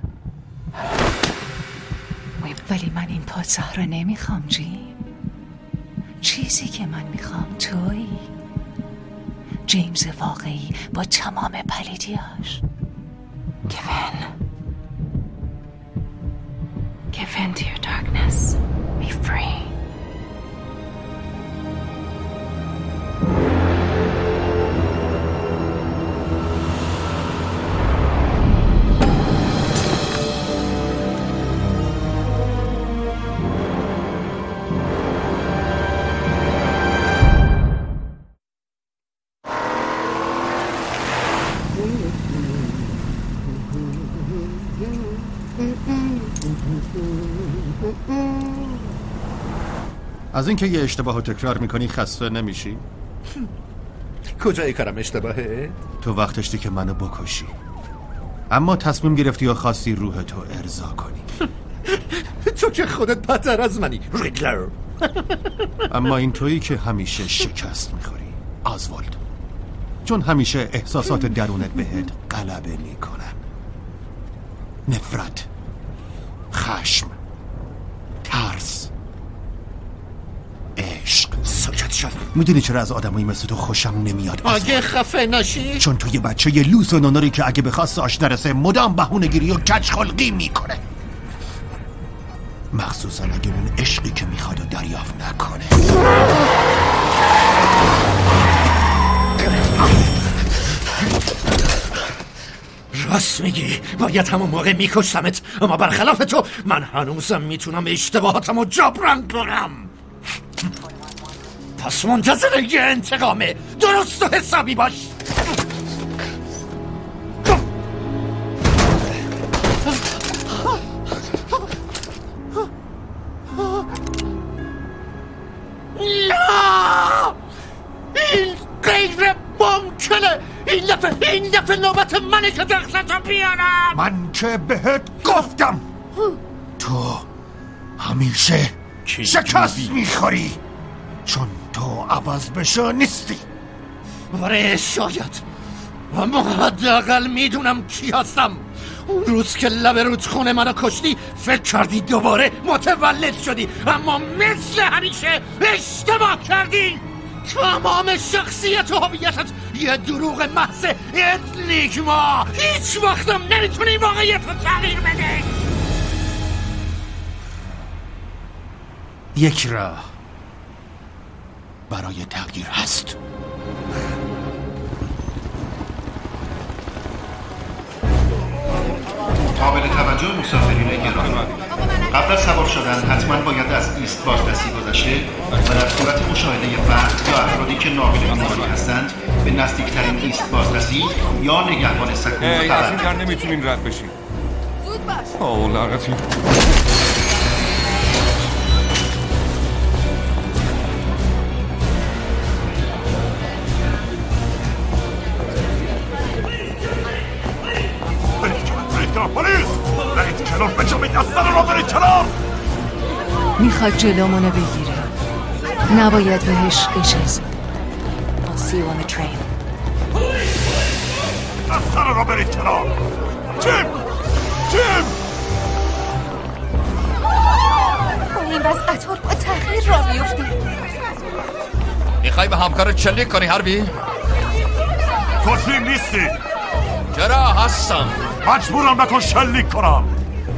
ولی من این پادزهر رو نمیخوام جیم. چیزی که من میخوام تویی، جیمز واقعی با تمام پلیدیاش. Give in to your darkness. Be free. از اینکه یه اشتباه رو تکرار میکنی خسته نمیشی؟ کجای کارم اشتباهه؟ تو وقت داشتی که منو بکشی، اما تصمیم گرفتی و خواستی روح تو ارضا کنی. تو که خودت بدتر از منی ریدلر. اما این تویی که همیشه شکست میخوری آزوالد، چون همیشه احساسات درونت بهت غلبه میکنن. نفرت، خشم، ترس، عشق. ساکت شد. میدونی چرا از آدمایی مثل تو خوشم نمیاد؟ اگه خفه نشی؟ چون تو یه بچه یه لوس و نوناری که اگه بخواست آش نرسه مدام بهونه‌گیری و کج خلقی میکنه، مخصوصا اگه اون عشقی که میخواد و دریافت نکنه. راست میگی، باید همون موقع میکشتمت، اما برخلاف تو من هنوزم میتونم اشتباهاتم رو جبران کنم. پس منتظر یه انتقامه. درست و حسابی باش. نه، این غیر ممکنه. این دفعه نوبت منه که دخلتو بیارم. من که بهت گفتم تو همیشه شکست میخوری، چون تو عوض بشو نیستی. آره شاید، اما حداقل میدونم کی هستم. اون روز که لب رودخونه منو کشتی فکر کردی دوباره متولد شدی، اما مثل همیشه اشتباه کردی. تمام شخصیت و هویتت یه دروغ محض اتلیگما. هیچ وقتم نمیتونی واقعیت رو تغییر بده. یک راه برای تغییر هست. قابل توجه مسافرین گرامی، قبل از سوار شدن حتما باید از ایست بازرسی گذشته و در صورت مشاهده فرد یا افرادی که ناقل بیماری هستند به نزدیکترین ایست بازرسی یا نگهبان سکون خبر دهید. از این در نمیتونین رد بشین. زود باش. اوه لعنتی. پلیس! برید کنار، بجامید اصلا را برید کنار! میخواد جلومونو بگیره، نباید بهش اجازه. I'll see you on the train. اصلا را برید کنار! جیم! این وضع قطار با تغییر را میفته. میخوای به همکارت شلیک کنی هربی؟ تسلیم نیستی؟ چرا هستم؟ مجبورم نکن شلیک کنم.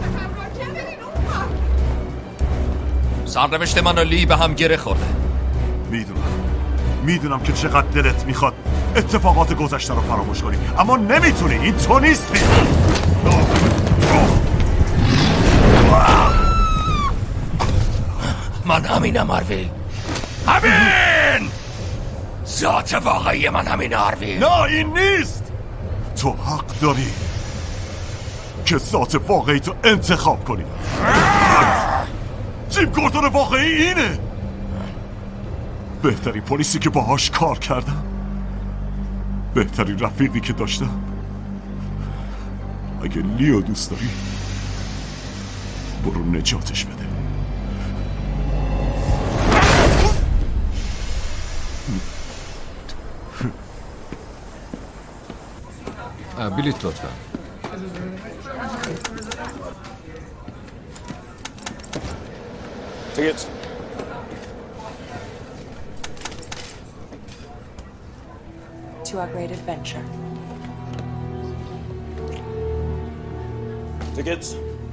سرنوشت من و لی به هم گره خورده. میدونم که چقدر دلت میخواد اتفاقات گذشته رو فراموش کنی، اما نمیتونی. این تو نیستی. من همینم آرویل، همین ذات واقعی من، همین آرویل. نه این نیست. تو حق داری که ذات واقعی تو انتخاب کنی. جیم گوردون واقعی اینه. بهترین پلیسی که باهاش کار کردم، بهترین رفیقی که داشتم. اگه لیو دوست داری برو نجاتش بده. بلیت لطفا. Tickets. To our great adventure. Tickets.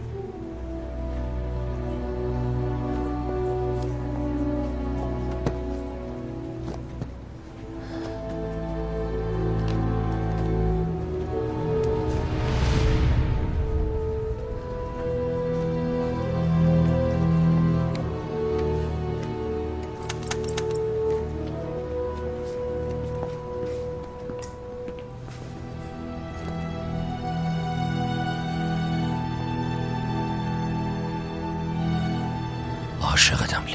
عاشقتم لی.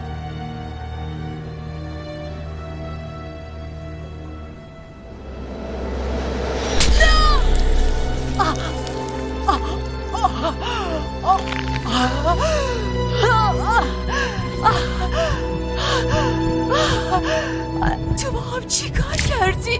تو با هم چی کار کردی؟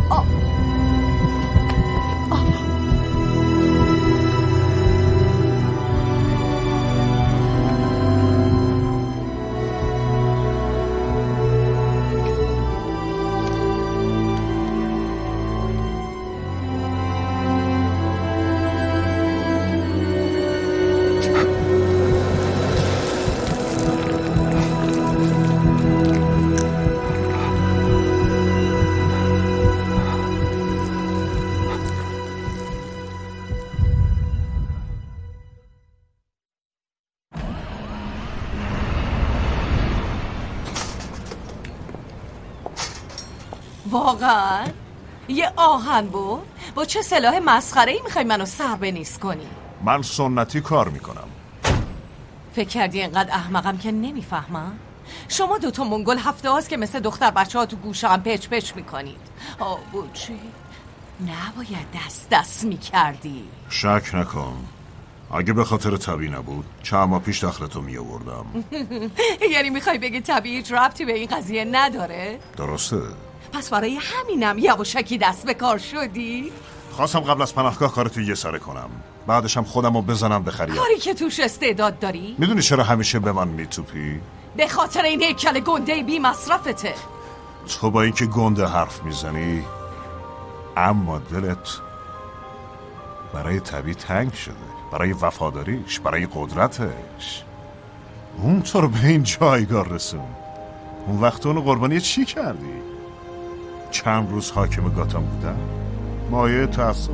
واقعا؟ یه آهن بود؟ با چه سلاح مسخره‌ای میخوای منو سر به نیست کنی؟ من سنتی کار میکنم. فکر کردی اینقدر احمقم که نمیفهمم؟ شما دوتا منگل هفته هاست که مثل دختر بچه ها تو گوشه هم پچ پچ میکنید. بوچی نباید دست میکردی. شک نکن، اگه به خاطر طبیعی نبود چند ماه پیش دخلتو میآوردم. یعنی میخوای بگی طبیعی هیچ ربطی به این قضیه نداره؟ درسته. پس برای همینم یواشکی دست به کار شدی؟ خواستم قبل از پناهگاه کارتو یه سره کنم، بعدش هم خودمو بزنم به خرید. کاری که توش استعداد داری؟ میدونی چرا همیشه به من میتوپی؟ به خاطر این هیکل گنده بی مصرفته. تو با اینکه گنده حرف میزنی اما دلت برای طبیعی تنگ شده، برای وفاداریش، برای قدرتش. اون تو رو به این جایگاه رسون. اون وقت اونو قربانی چی کردی؟ چند روز حاکم گاتام بودن؟ مایه تأسفه.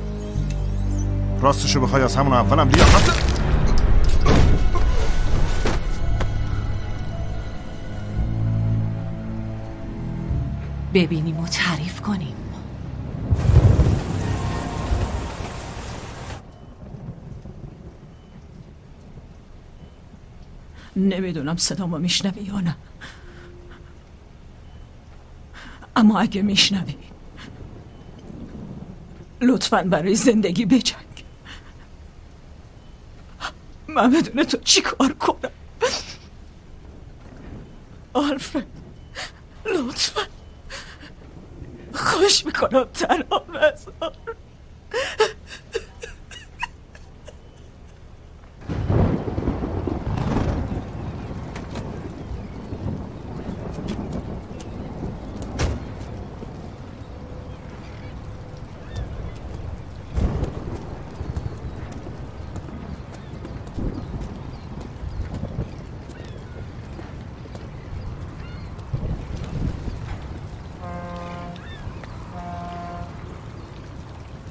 راستشو بخوای از همون اولم لیاقت ببینیم و تعریف کنیم. نمیدونم صدامو میشنوی یا نه، اما اگه میشنوی لطفاً برای زندگی بجنگ. من بدون تو چی کار کنم؟ آلفرد لطفاً خوش میکنم تنها بذار.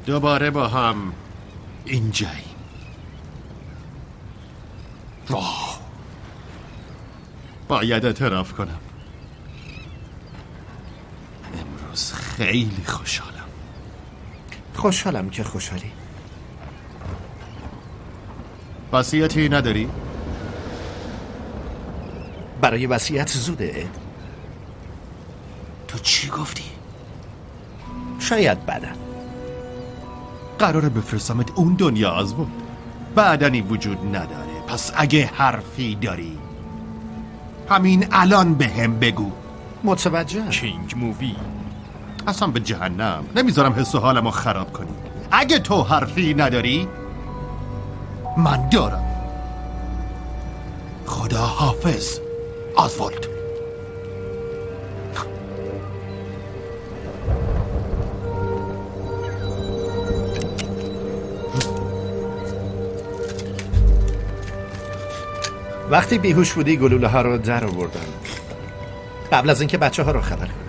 دوباره با هم اینجایی. باید اعتراف کنم امروز خیلی خوشحالم که خوشحالی. وصیتی نداری؟ برای وصیت زوده اد. تو چی گفتی؟ شاید بعدا. قراره بفرستمت اون دنیا از بود. بعدنی وجود نداره. پس اگه حرفی داری همین الان به هم بگو. متوجه. کینگ مووی. اصلا به جهنم. نمیذارم حس و حالمو خراب کنی. اگه تو حرفی نداری من دارم. خدا حافظ آزولد. وقتی بیهوش بودی گلوله ها رو در آوردن قبل از اینکه بچه ها رو خبر کنم.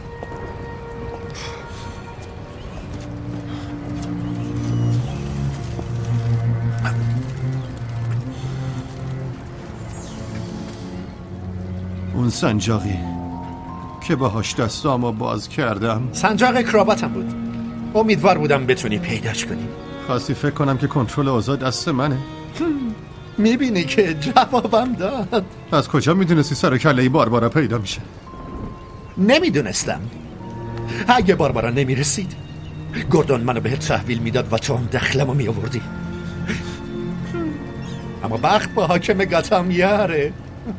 اون سنجاقی که باهاش دستامو باز کردم سنجاق کراباتم بود. امیدوار بودم بتونی پیداش کنی. خواستی فکر کنم که کنترل اوضاع دست منه؟ میبینی که جوابم داد. از کجا میدونستی سر کله باربارا پیدا میشه؟ نمیدونستم. اگه باربارا نمیرسید گوردون منو بهت تحویل میداد و تو هم دخلمو میآوردی. اما بخت با حاکم گاتام یاره.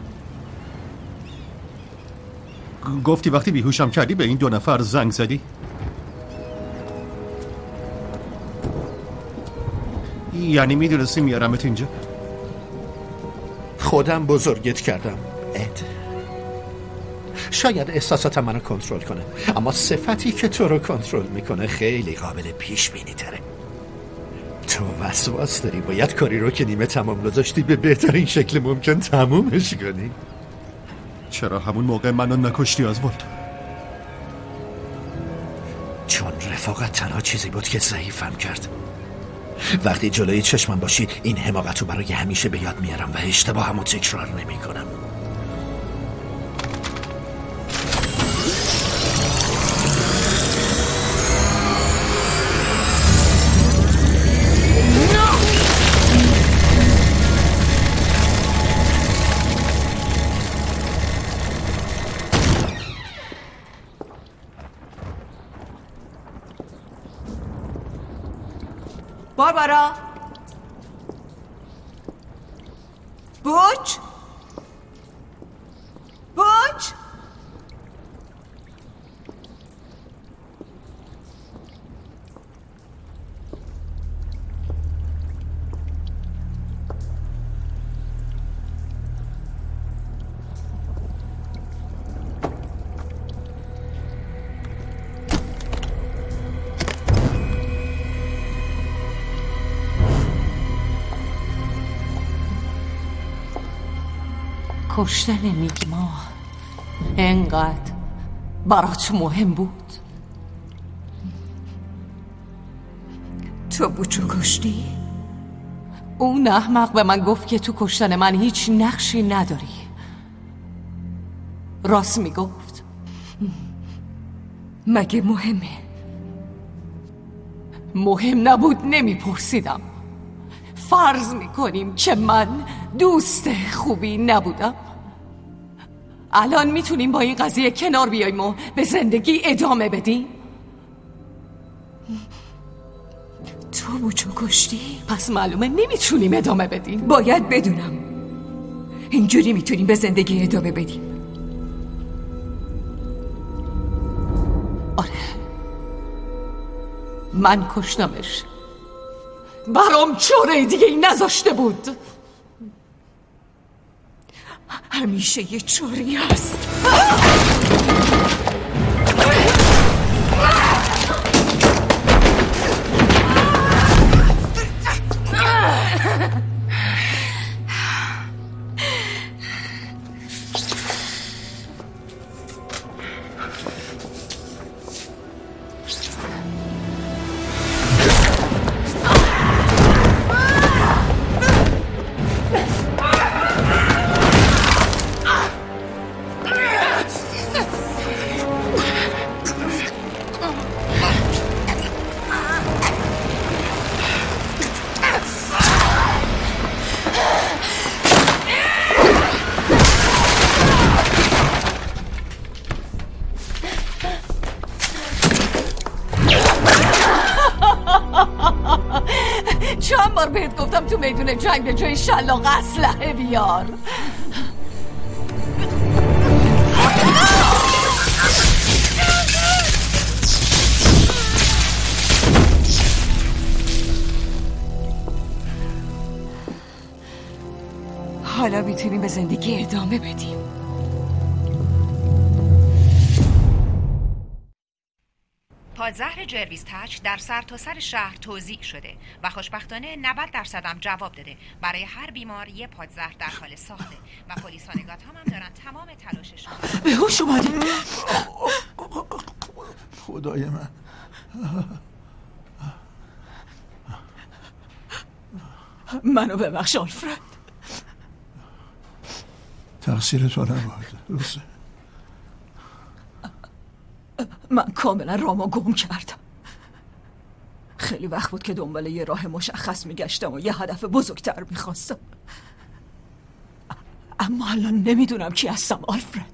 گفتی وقتی بیهوشم کردی به این دو نفر زنگ زدی؟ یعنی میدونستی میارمت اینجا؟ خودم بزرگت کردم اد. شاید احساساتم منو کنترل کنه اما صفتی که تو رو کنترل میکنه خیلی قابل پیش بینی تره. تو وسواس داری. باید کاری رو که نیمه تمام گذاشتی به بهترین شکل ممکن تمومش کنی. چرا همون موقع منو نکشتی آزولد؟ چون رفاقت تنها چیزی بود که ضعیفم کرد. وقتی جلوی چشمم باشی این حماقت رو برای همیشه به یاد میارم و اشتباهمو تکرار نمی کنم. باربارا بوچ بوچ کشتن نیگما انقدر برات مهم بود؟ تو بوچو کشتی؟ اون احمق به من گفت که تو کشتن من هیچ نقشی نداری. راست میگفت؟ مگه مهمه؟ مهم نبود نمیپرسیدم. فرض میکنیم که من دوست خوبی نبودم. الان میتونیم با این قضیه کنار بیاییم و به زندگی ادامه بدیم؟ تو بوچو کشتی؟ پس معلومه نمیتونیم ادامه بدیم. باید بدونم. اینجوری میتونیم به زندگی ادامه بدیم. آره من کشتمش. برام چاره دیگه ای نذاشته بود. همیشه یه چاری هست. چند بار بهت گفتم تو میدون جنگ به جای شلاق اسلحه بیار. حالا میتونیم به زندگی ادامه بدیم. پادزهر جرویس تچ در سرتاسر شهر توزیع شده و خوشبختانه 90% هم جواب داده. برای هر بیمار یه پادزهر در حال ساخته و پلیسان گاتام هم دارن تمام تلاششون. به هوش اومدی؟ خدای من. منو ببخش آلفرد. تقصیر تو نبود روزه. من کاملا رامو گم کردم. خیلی وقت بود که دنبال یه راه مشخص میگشتم و یه هدف بزرگتر میخواستم، اما الان نمیدونم کی هستم آلفرد.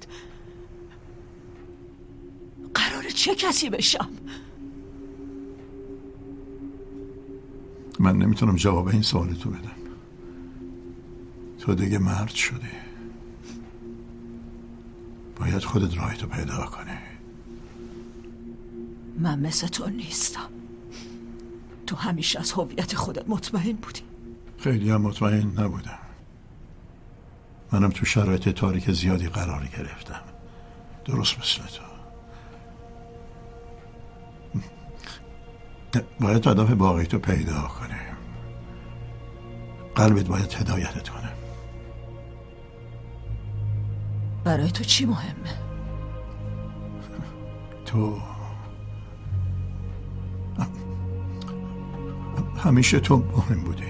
قراره چه کسی بشم؟ من نمیتونم جواب این سوال تو بدم. تو دیگه مرد شدی، باید خودت راهتو پیدا کنی. من مثل تو نیستم. تو همیشه از هویت خودت مطمئن بودی. خیلی هم مطمئن نبودم. منم تو شرایط تاریک زیادی قرار گرفتم، درست مثل تو. باید هدف واقعی تو پیدا کنی. قلبت باید هدایتت کنه. برای تو چی مهمه؟ تو همیشه تو مهم بودی.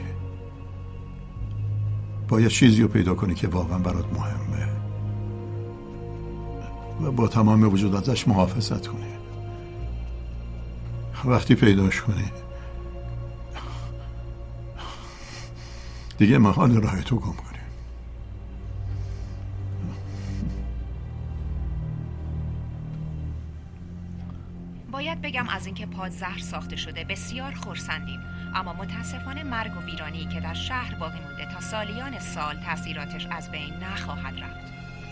باید چیزی رو پیدا کنی که واقعا برات مهمه و با تمام وجود ازش محافظت کنی. وقتی پیداش کنی دیگه محال راه تو گم کنی. باید بگم از اینکه پادزهر ساخته شده بسیار خرسندیم، اما متاسفانه مرگ و ویرانی که در شهر باقی مونده تا سالیان سال تاثیراتش از بین نخواهد رفت.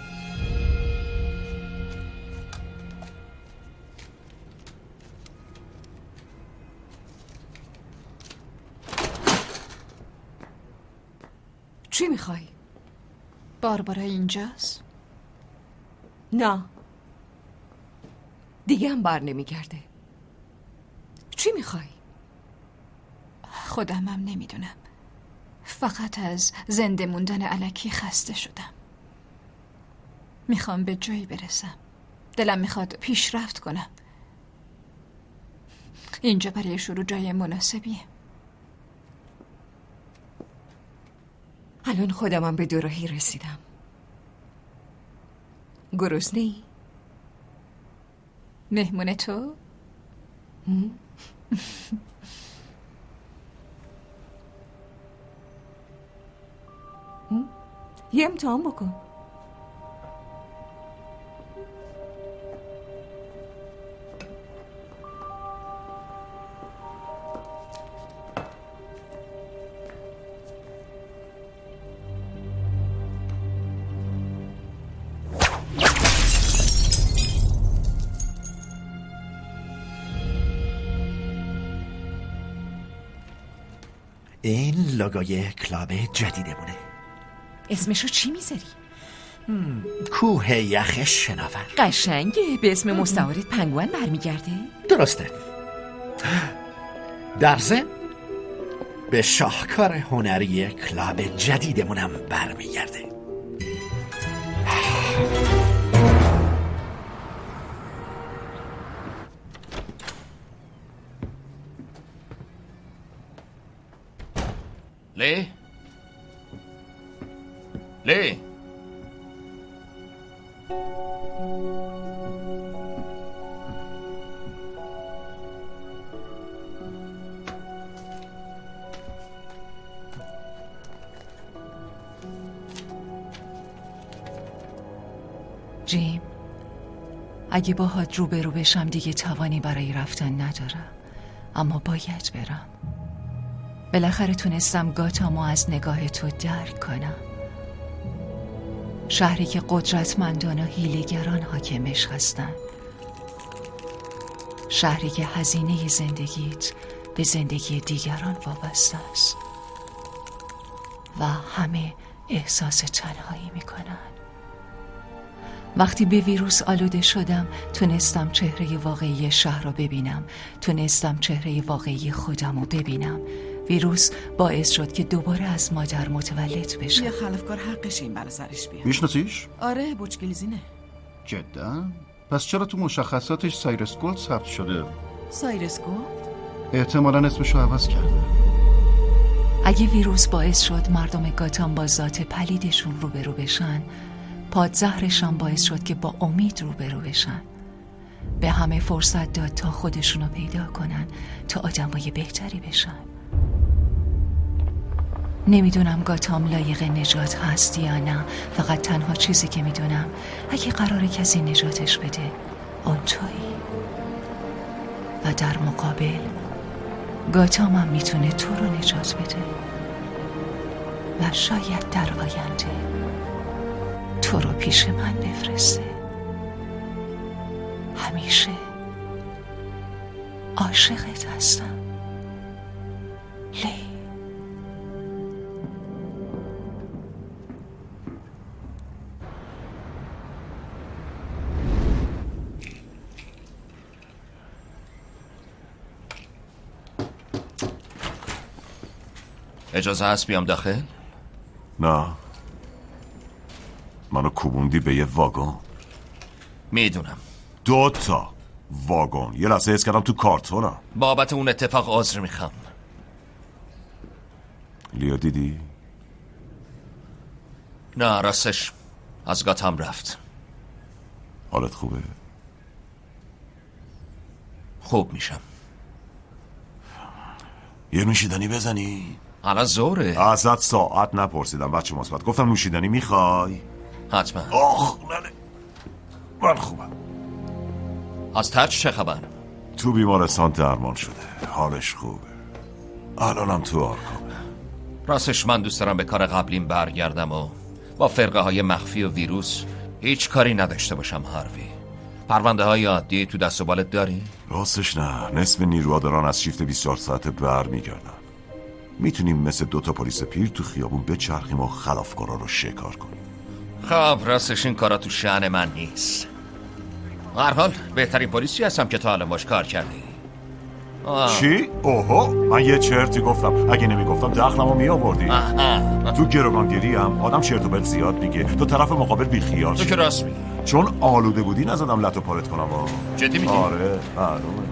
چی میخوای؟ باربارا اینجاست؟ نه، دیگه هم بر نمیگرده. چی میخوای؟ خودمم نمیدونم. فقط از زنده موندن الکی خسته شدم. میخوام به جایی برسم. دلم میخواد پیشرفت کنم. اینجا برای شروع جای مناسبیه. الان خودمم به دوراهی رسیدم. گرسنه‌ای؟ مهمون تو؟ یه امتحان بکن. این لوگوی کلاب جدیدمونه. اسمشو چی میذاری؟ کوه یخ شناور. قشنگه. به اسم مستعارت پنگوئن برمیگرده؟ درسته. در ضمن به شاهکار هنری کلاب جدیدمونم برمیگرده. لی؟ لی؟ جیم، اگه باهات روبرو بشم دیگه توانی برای رفتن ندارم، اما باید برم. بالاخره تونستم گاتامو از نگاه تو درک کنم. شهری که قدرتمندان و حیله‌گران حاکمش هستن. شهری که هزینه زندگیت به زندگی دیگران وابسته است و همه احساس تنهایی میکنن. وقتی به ویروس آلوده شدم تونستم چهره واقعی شهر رو ببینم، تونستم چهره واقعی خودم رو ببینم. ویروس باعث شد که دوباره از مادر متولد بشم. یه خلفکار حقش این بر سرش بیاد. میشناسیش؟ آره، بوچگلیزینه. جدا؟ پس چرا تو مشخصاتش سایرس گولد ثبت شده؟ سایرس گولد؟ احتمالاً اسمشو عوض کرده. اگه ویروس باعث شد مردم گاتام با ذات پلیدشون روبرو بشن، پادزهرشان باعث شد که با امید روبرو بشن. به همه فرصت داد تا خودشونو پیدا کنن، تا آدمای بهتری بشن. نمیدونم گاتام لایق نجات هست یا نه. فقط تنها چیزی که میدونم اگه قرار کسی نجاتش بده اون تویی. و در مقابل گاتام هم میتونه تو رو نجات بده و شاید در آینده تو رو پیش من بفرسته. همیشه عاشقت هستم لی. اجازه هست بیام داخل؟ نه، منو کوبوندی به یه واگن. میدونم 2 تا واگن. یه لحظه حس کردم تو کارتونم. بابت اون اتفاق عذر میخوام. لیو دیدی؟ نه، راستش از گاتام رفت. حالت خوبه؟ خوب میشم. یه نوشیدنی بزنی؟ الان زوره. ازت ساعت نپرسیدم بچه مثبت. گفتم نوشیدنی میخوای؟ حتما. آخ نه من خوبم. از تاج چه خبر؟ تو بیمارستان درمان شده، حالش خوبه. الانم تو آرکامه. راستش من دوست دارم به کار قبلیم برگردم و با فرقه های مخفی و ویروس هیچ کاری نداشته باشم. هاروی، پرونده های عادی تو دست و بالت داری؟ راستش نه، نصف نیروها دارن از شیفت 24 ساعته بر میگردن. میتونیم مثل 2 تا پلیس پیر تو خیابون بچرخیم و خلافکارا رو شکار کنیم. خب راستش این کارا تو شأن من نیست. هر حال بهترین پلیسی هستم که تا الان باش کار کردی. چی؟ اوهو، من یه چرتی گفتم. اگه نمیگفتم دخلمو میآوردی. تو گروگانگیری هم آدم چرت و پرت زیاد میگه. تو طرف مقابل بیخیال تو که راست میگی. چون آلوده بودی نزدم لتو پارت کنم. جدی میگی؟ آره معلومه.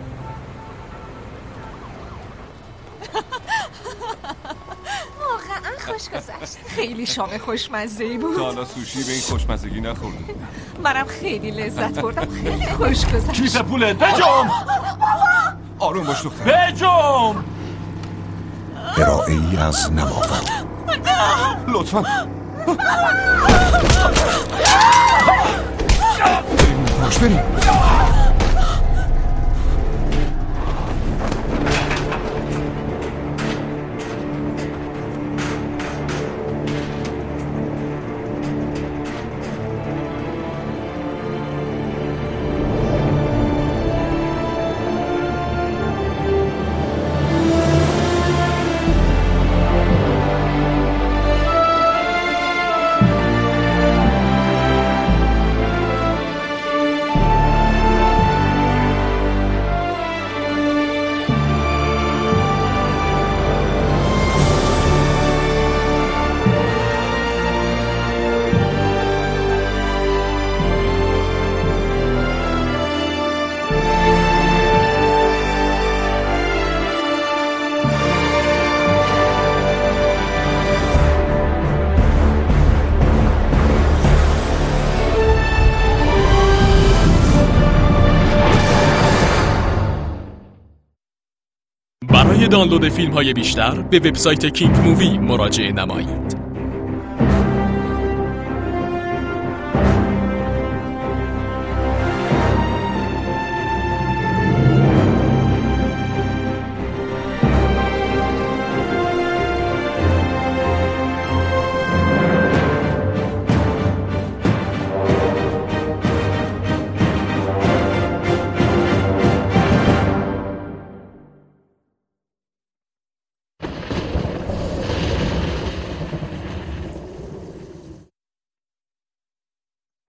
واقعا خوش گذشت. خیلی شام خوشمزه‌ای بود. تا حالا سوشی به این خوشمزگی نخوردم. منم خیلی لذت بردم. خیلی خوش گذشت. کیف پولت بجم. آروم باش دختر. بجم. ارائه‌ای از نوافل. لطفاً. باش بریم. برای دانلود فیلم‌های بیشتر به وبسایت کینگ مووی مراجعه نمایید.